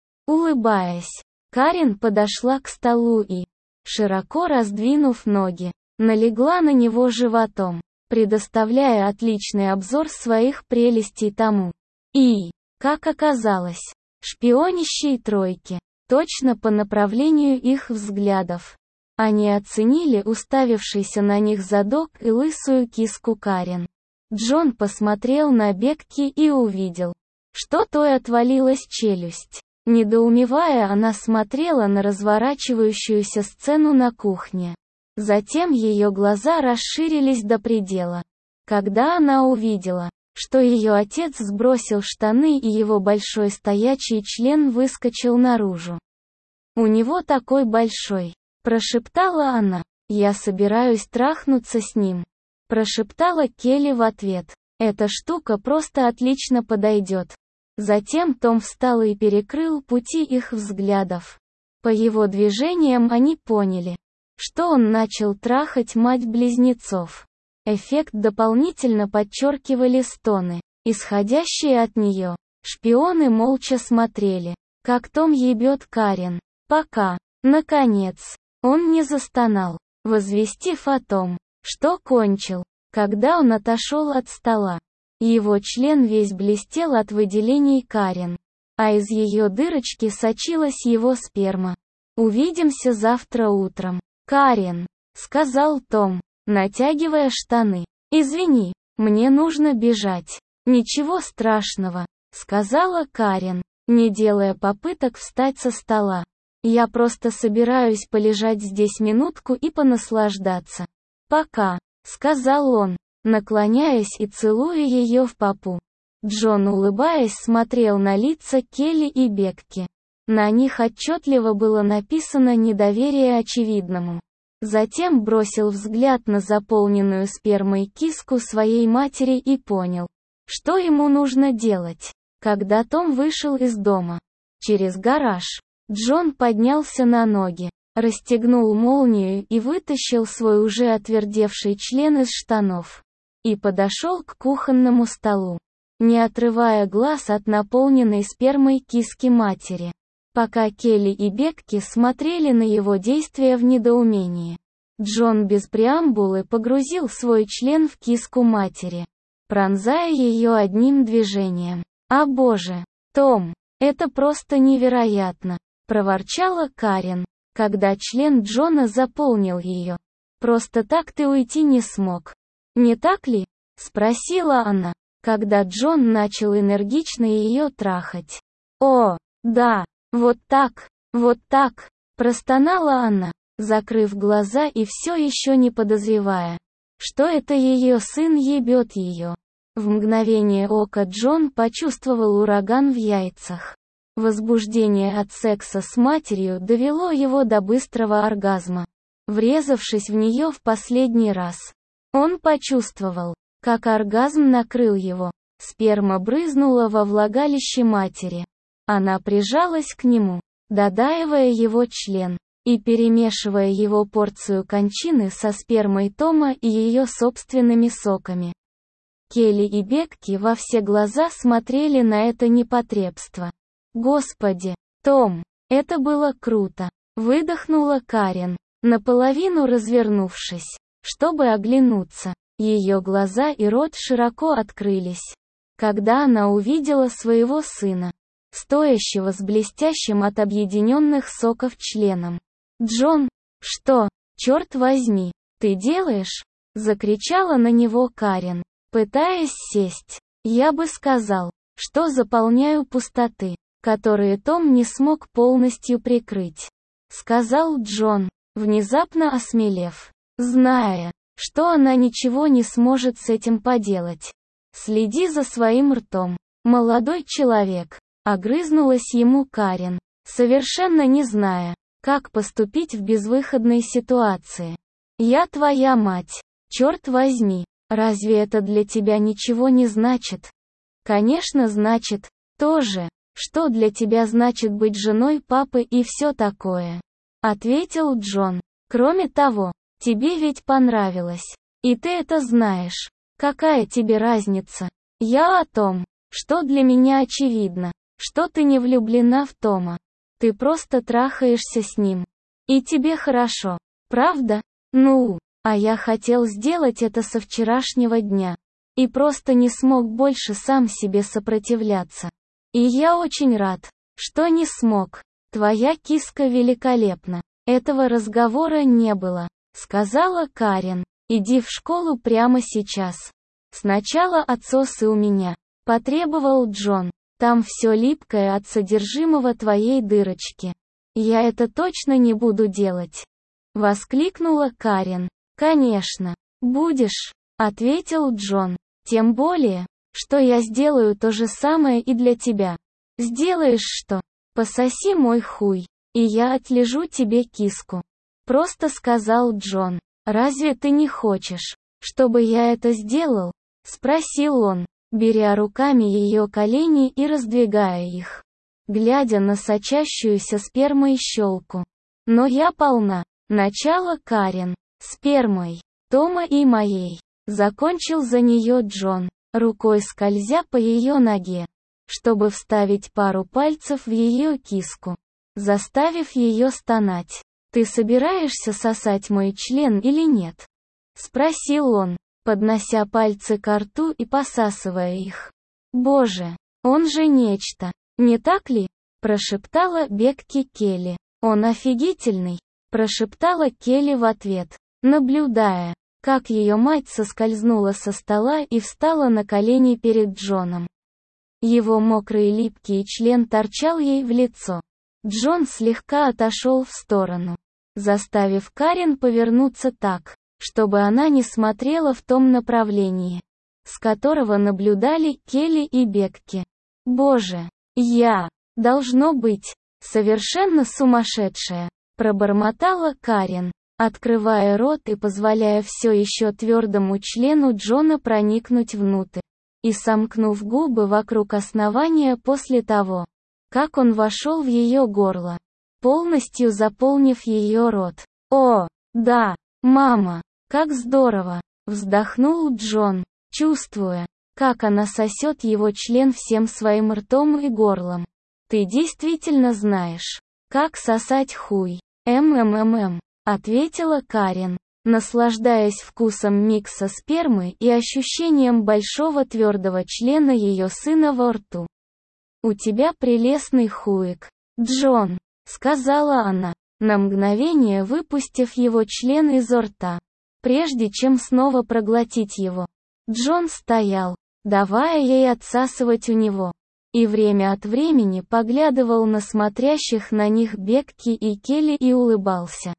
Улыбаясь, Карен подошла к столу и, широко раздвинув ноги, налегла на него животом, предоставляя отличный обзор своих прелестей тому. И, как оказалось, шпионящей тройке, точно по направлению их взглядов. Они оценили уставившийся на них задок и лысую киску Карен. Джон посмотрел на Бекки и увидел, что той отвалилась челюсть. Недоумевая, она смотрела на разворачивающуюся сцену на кухне. Затем ее глаза расширились до предела, когда она увидела, что ее отец сбросил штаны и его большой стоячий член выскочил наружу. «У него такой большой», — прошептала она. «Я собираюсь трахнуться с ним», — прошептала Келли в ответ. «Эта штука просто отлично подойдет». Затем Том встал и перекрыл пути их взглядов. По его движениям они поняли, что он начал трахать мать-близнецов. Эффект дополнительно подчеркивали стоны, исходящие от нее. Шпионы молча смотрели, как Том ебет Карен, пока, наконец, он не застонал, возвестив о том, что кончил, когда он отошел от стола. Его член весь блестел от выделений Карен, а из ее дырочки сочилась его сперма. «Увидимся завтра утром, Карен», — сказал Том, натягивая штаны. «Извини, мне нужно бежать». «Ничего страшного», — сказала Карен, не делая попыток встать со стола. Я просто собираюсь полежать здесь минутку и понаслаждаться. Пока, сказал он, наклоняясь и целуя ее в попу. Джон, улыбаясь, смотрел на лица Келли и Бекки. На них отчетливо было написано недоверие очевидному. Затем бросил взгляд на заполненную спермой киску своей матери и понял, что ему нужно делать. Когда Том вышел из дома, через гараж, Джон поднялся на ноги, расстегнул молнию и вытащил свой уже отвердевший член из штанов. И подошел к кухонному столу, не отрывая глаз от наполненной спермой киски матери. Пока Келли и Бекки смотрели на его действия в недоумении, Джон без преамбулы погрузил свой член в киску матери, пронзая ее одним движением. «О боже, Том, это просто невероятно!» – проворчала Карен, когда член Джона заполнил ее. «Просто так ты уйти не смог. Не так ли?» – спросила она, когда Джон начал энергично ее трахать. «О, да! Вот так, простонала она, закрыв глаза и все еще не подозревая, что это ее сын ебет ее. В мгновение ока Джон почувствовал ураган в яйцах. Возбуждение от секса с матерью довело его до быстрого оргазма. Врезавшись в нее в последний раз, он почувствовал, как оргазм накрыл его. Сперма брызнула во влагалище матери. Она прижалась к нему, додаивая его член, и перемешивая его порцию кончины со спермой Тома и ее собственными соками. Келли и Бекки во все глаза смотрели на это непотребство. «Господи, Том, это было круто!» — выдохнула Карен, наполовину развернувшись, чтобы оглянуться. Ее глаза и рот широко открылись, когда она увидела своего сына, стоящего с блестящим от объединенных соков членом. «Джон, что, черт возьми, ты делаешь?» — закричала на него Карен, пытаясь сесть. «Я бы сказал, что заполняю пустоты, которые Том не смог полностью прикрыть», — сказал Джон, внезапно осмелев, зная, что она ничего не сможет с этим поделать. «Следи за своим ртом, молодой человек», — огрызнулась ему Карен, совершенно не зная, как поступить в безвыходной ситуации. «Я твоя мать, черт возьми, разве это для тебя ничего не значит?» «Конечно значит, то же, что для тебя значит быть женой папы и все такое», — ответил Джон. «Кроме того, тебе ведь понравилось. И ты это знаешь. Какая тебе разница? Я о том, что для меня очевидно, что ты не влюблена в Тома. Ты просто трахаешься с ним. И тебе хорошо, правда? Ну, а я хотел сделать это со вчерашнего дня. И просто не смог больше сам себе сопротивляться. И я очень рад, что не смог. Твоя киска великолепна. Этого разговора не было», — сказала Карен. «Иди в школу прямо сейчас. Сначала отсосы у меня», — потребовал Джон. «Там все липкое от содержимого твоей дырочки». «Я это точно не буду делать», — воскликнула Карен. «Конечно, будешь», — ответил Джон. «Тем более, что я сделаю то же самое и для тебя. Сделаешь что? Пососи мой хуй, и я отлижу тебе киску», — просто сказал Джон. «Разве ты не хочешь, чтобы я это сделал?» — спросил он, беря руками ее колени и раздвигая их, глядя на сочащуюся спермой щелку. «Но я полна». Начало Карен. «Спермой Тома и моей», — закончил за нее Джон, рукой скользя по ее ноге, чтобы вставить пару пальцев в ее киску, заставив ее стонать. «Ты собираешься сосать мой член или нет?» — спросил он, поднося пальцы ко рту и посасывая их. «Боже, он же нечто, не так ли?» — прошептала Бекки Келли. «Он офигительный», — прошептала Келли в ответ, наблюдая, как ее мать соскользнула со стола и встала на колени перед Джоном. Его мокрый липкий член торчал ей в лицо. Джон слегка отошел в сторону, заставив Карен повернуться так, чтобы она не смотрела в том направлении, с которого наблюдали Келли и Бекки. «Боже, должно быть, совершенно сумасшедшая», пробормотала Карен, открывая рот и позволяя все еще твердому члену Джона проникнуть внутрь, и сомкнув губы вокруг основания после того, как он вошел в ее горло, полностью заполнив ее рот. «О, да, мама, как здорово!» вздохнул Джон, чувствуя, как она сосет его член всем своим ртом и горлом. «Ты действительно знаешь, как сосать хуй?» Ответила Карен, наслаждаясь вкусом микса спермы и ощущением большого твердого члена ее сына во рту. «У тебя прелестный хуик, Джон», — сказала она, на мгновение выпустив его член изо рта, прежде чем снова проглотить его. Джон стоял, давая ей отсасывать у него, и время от времени поглядывал на смотрящих на них Бекки и Келли и улыбался.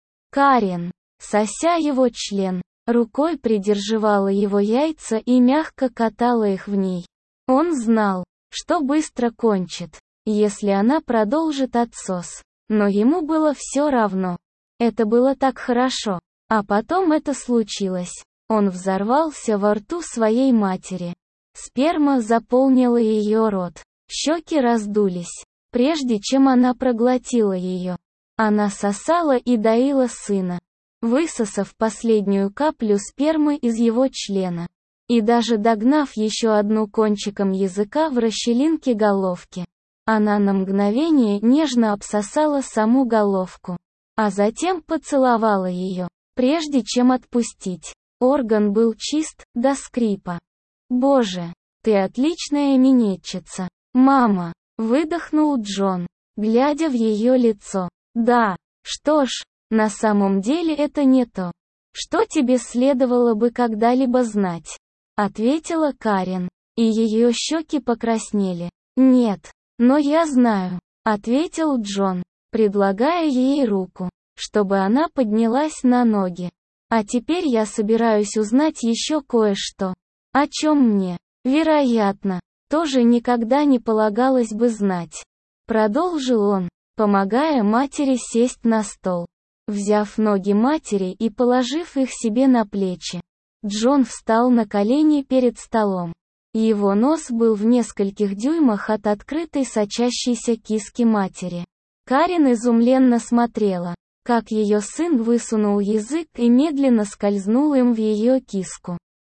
Карен, сося его член, рукой придерживала его яйца и мягко катала их в ней. Он знал, что быстро кончит, если она продолжит отсос, но ему было все равно. Это было так хорошо. А потом это случилось. Он взорвался во рту своей матери. Сперма заполнила ее рот. Щеки раздулись, прежде чем она проглотила ее. Она сосала и доила сына, высосав последнюю каплю спермы из его члена, и даже догнав еще одну кончиком языка в расщелинке головки. Она на мгновение нежно обсосала саму головку, а затем поцеловала ее, прежде чем отпустить. Орган был чист, до скрипа. «Боже, ты отличная минетчица, мама!» — выдохнул Джон, глядя в ее лицо. «Да, что ж, на самом деле это не то, что тебе следовало бы когда-либо знать», — ответила Карен, и ее щеки покраснели. «Нет, но я знаю», — ответил Джон, предлагая ей руку, чтобы она поднялась на ноги. «А теперь я собираюсь узнать еще кое-что, о чем мне, вероятно, тоже никогда не полагалось бы знать», — продолжил он, помогая матери сесть на стол. Взяв ноги матери и положив их себе на плечи, Джон встал на колени перед столом. Его нос был в нескольких дюймах от открытой сочащейся киски матери. Карен изумленно смотрела, как ее сын высунул язык и медленно скользнул им в ее киску.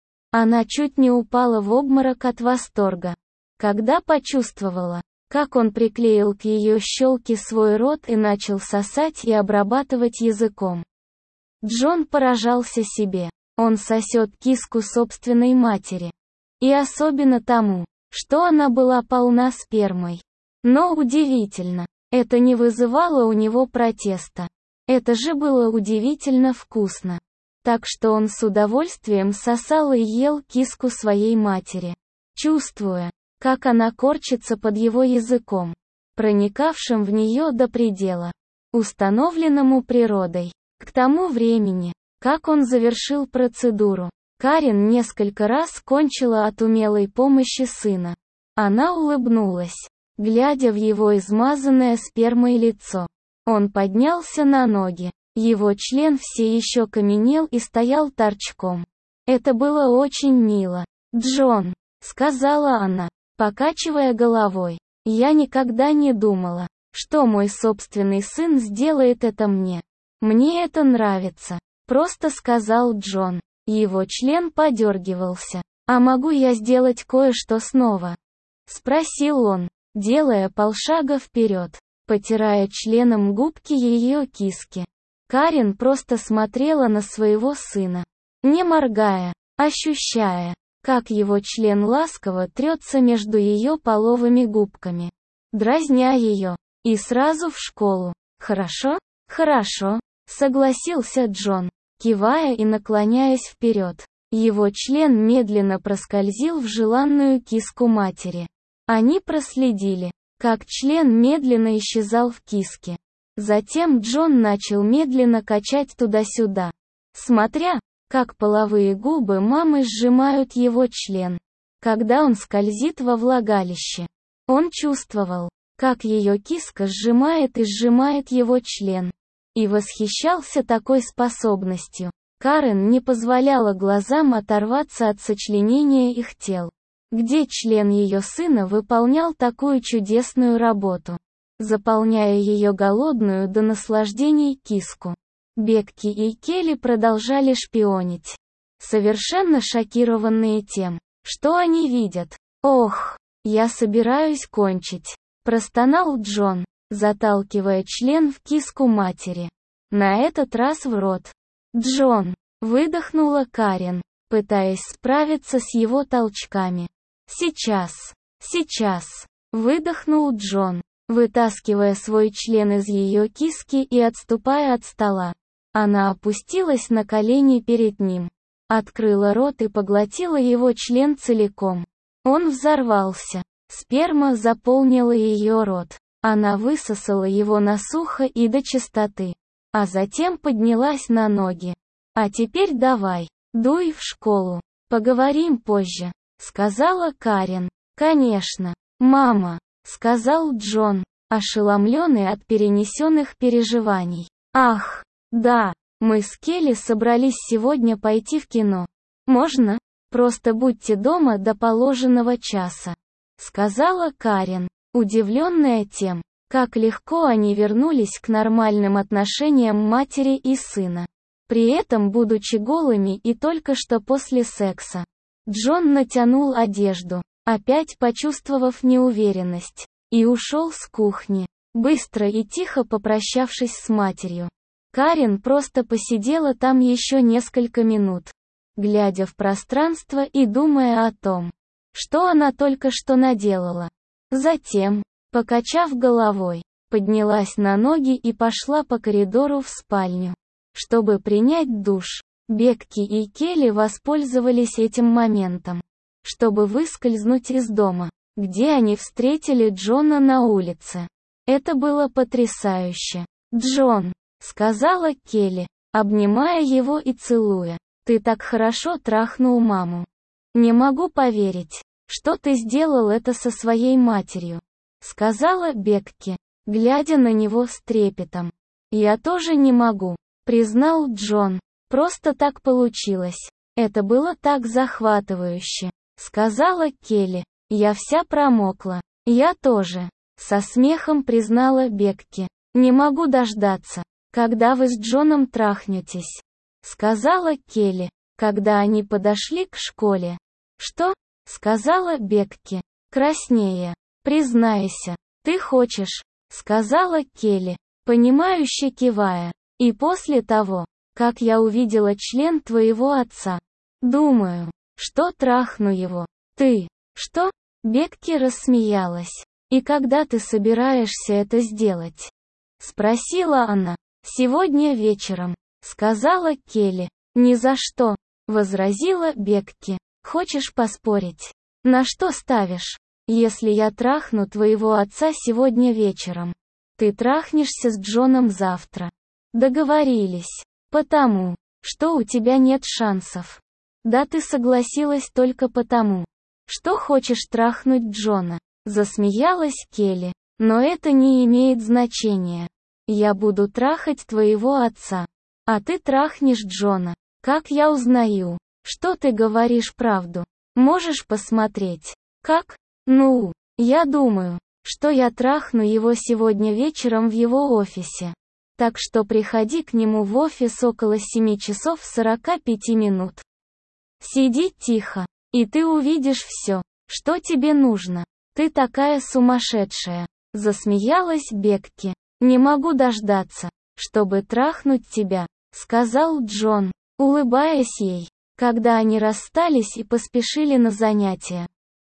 Она чуть не упала в обморок от восторга, когда почувствовала, как он приклеил к ее щелке свой рот и начал сосать и обрабатывать языком. Джон поражался себе. Он сосет киску собственной матери. И особенно тому, что она была полна спермой. Но удивительно, это не вызывало у него протеста. Это же было удивительно вкусно. Так что он с удовольствием сосал и ел киску своей матери, чувствуя, как она корчится под его языком, проникавшим в нее до предела, установленному природой. К тому времени, как он завершил процедуру, Карен несколько раз кончила от умелой помощи сына. Она улыбнулась, глядя в его измазанное спермой лицо. Он поднялся на ноги. Его член все еще каменел и стоял торчком. «Это было очень мило, Джон», — сказала она, покачивая головой. «Я никогда не думала, что мой собственный сын сделает это мне. Мне это нравится», — просто сказал Джон. Его член подергивался. «А могу я сделать кое-что снова?» — спросил он, делая полшага вперед, потирая членом губки ее киски. Карен просто смотрела на своего сына, не моргая, ощущая, как его член ласково трется между ее половыми губками, дразня ее, и сразу в школу. «Хорошо? Хорошо», — согласился Джон, кивая и наклоняясь вперед. Его член медленно проскользил в желанную киску матери. Они проследили, как член медленно исчезал в киске. Затем Джон начал медленно качать туда-сюда, смотря, как половые губы мамы сжимают его член, когда он скользит во влагалище. Он чувствовал, как ее киска сжимает и сжимает его член, и восхищался такой способностью. Карен не позволяла глазам оторваться от сочленения их тел, где член ее сына выполнял такую чудесную работу, заполняя ее голодную до наслаждений киску. Бекки и Келли продолжали шпионить, совершенно шокированные тем, что они видят. «Ох, я собираюсь кончить», — простонал Джон, заталкивая член в киску матери. На этот раз в рот. «Джон!» — выдохнула Карен, пытаясь справиться с его толчками. «Сейчас! Сейчас!» — выдохнул Джон, вытаскивая свой член из ее киски и отступая от стола. Она опустилась на колени перед ним, открыла рот и поглотила его член целиком. Он взорвался. Сперма заполнила ее рот. Она высосала его насухо и до чистоты, а затем поднялась на ноги. «А теперь давай, дуй в школу. Поговорим позже», — сказала Карен. «Конечно, мама», — сказал Джон, ошеломленный от перенесенных переживаний. «Ах, да, мы с Келли собрались сегодня пойти в кино. Можно? Просто будьте дома до положенного часа», — сказала Карен, удивленная тем, как легко они вернулись к нормальным отношениям матери и сына. При этом будучи голыми и только что после секса. Джон натянул одежду, опять почувствовав неуверенность, и ушел с кухни, быстро и тихо попрощавшись с матерью. Карен просто посидела там еще несколько минут, глядя в пространство и думая о том, что она только что наделала. Затем, покачав головой, поднялась на ноги и пошла по коридору в спальню, чтобы принять душ. Бекки и Келли воспользовались этим моментом, чтобы выскользнуть из дома, где они встретили Джона на улице. Это было потрясающе. «Джон», — сказала Келли, обнимая его и целуя, — «ты так хорошо трахнул маму. Не могу поверить, что ты сделал это со своей матерью», — сказала Бекки, глядя на него с трепетом. «Я тоже не могу», — признал Джон. «Просто так получилось. Это было так захватывающе», — сказала Келли. «Я вся промокла». «Я тоже», — со смехом признала Бекки. «Не могу дождаться, когда вы с Джоном трахнетесь», — сказала Келли, когда они подошли к школе. «Что?» — сказала Бекки, краснея. «Признайся, ты хочешь», — сказала Келли, понимающе кивая. «И после того, как я увидела член твоего отца, думаю, что трахну его». «Ты, что?» — Бекки рассмеялась. «И когда ты собираешься это сделать?» — спросила она. «Сегодня вечером», — сказала Келли. «Ни за что», — возразила Бекки. «Хочешь поспорить? На что ставишь? Если я трахну твоего отца сегодня вечером, ты трахнешься с Джоном завтра. Договорились. Потому, что у тебя нет шансов. Да ты согласилась только потому, что хочешь трахнуть Джона», — засмеялась Келли. «Но это не имеет значения. Я буду трахать твоего отца, а ты трахнешь Джона. Как я узнаю, что ты говоришь правду? Можешь посмотреть. Как? Ну, я думаю, что я трахну его сегодня вечером в его офисе. Так что приходи к нему в офис около 7 часов 45 минут. Сиди тихо, и ты увидишь все, что тебе нужно. Ты такая сумасшедшая», — засмеялась Бекки. «Не могу дождаться, чтобы трахнуть тебя», — сказал Джон, улыбаясь ей, когда они расстались и поспешили на занятия.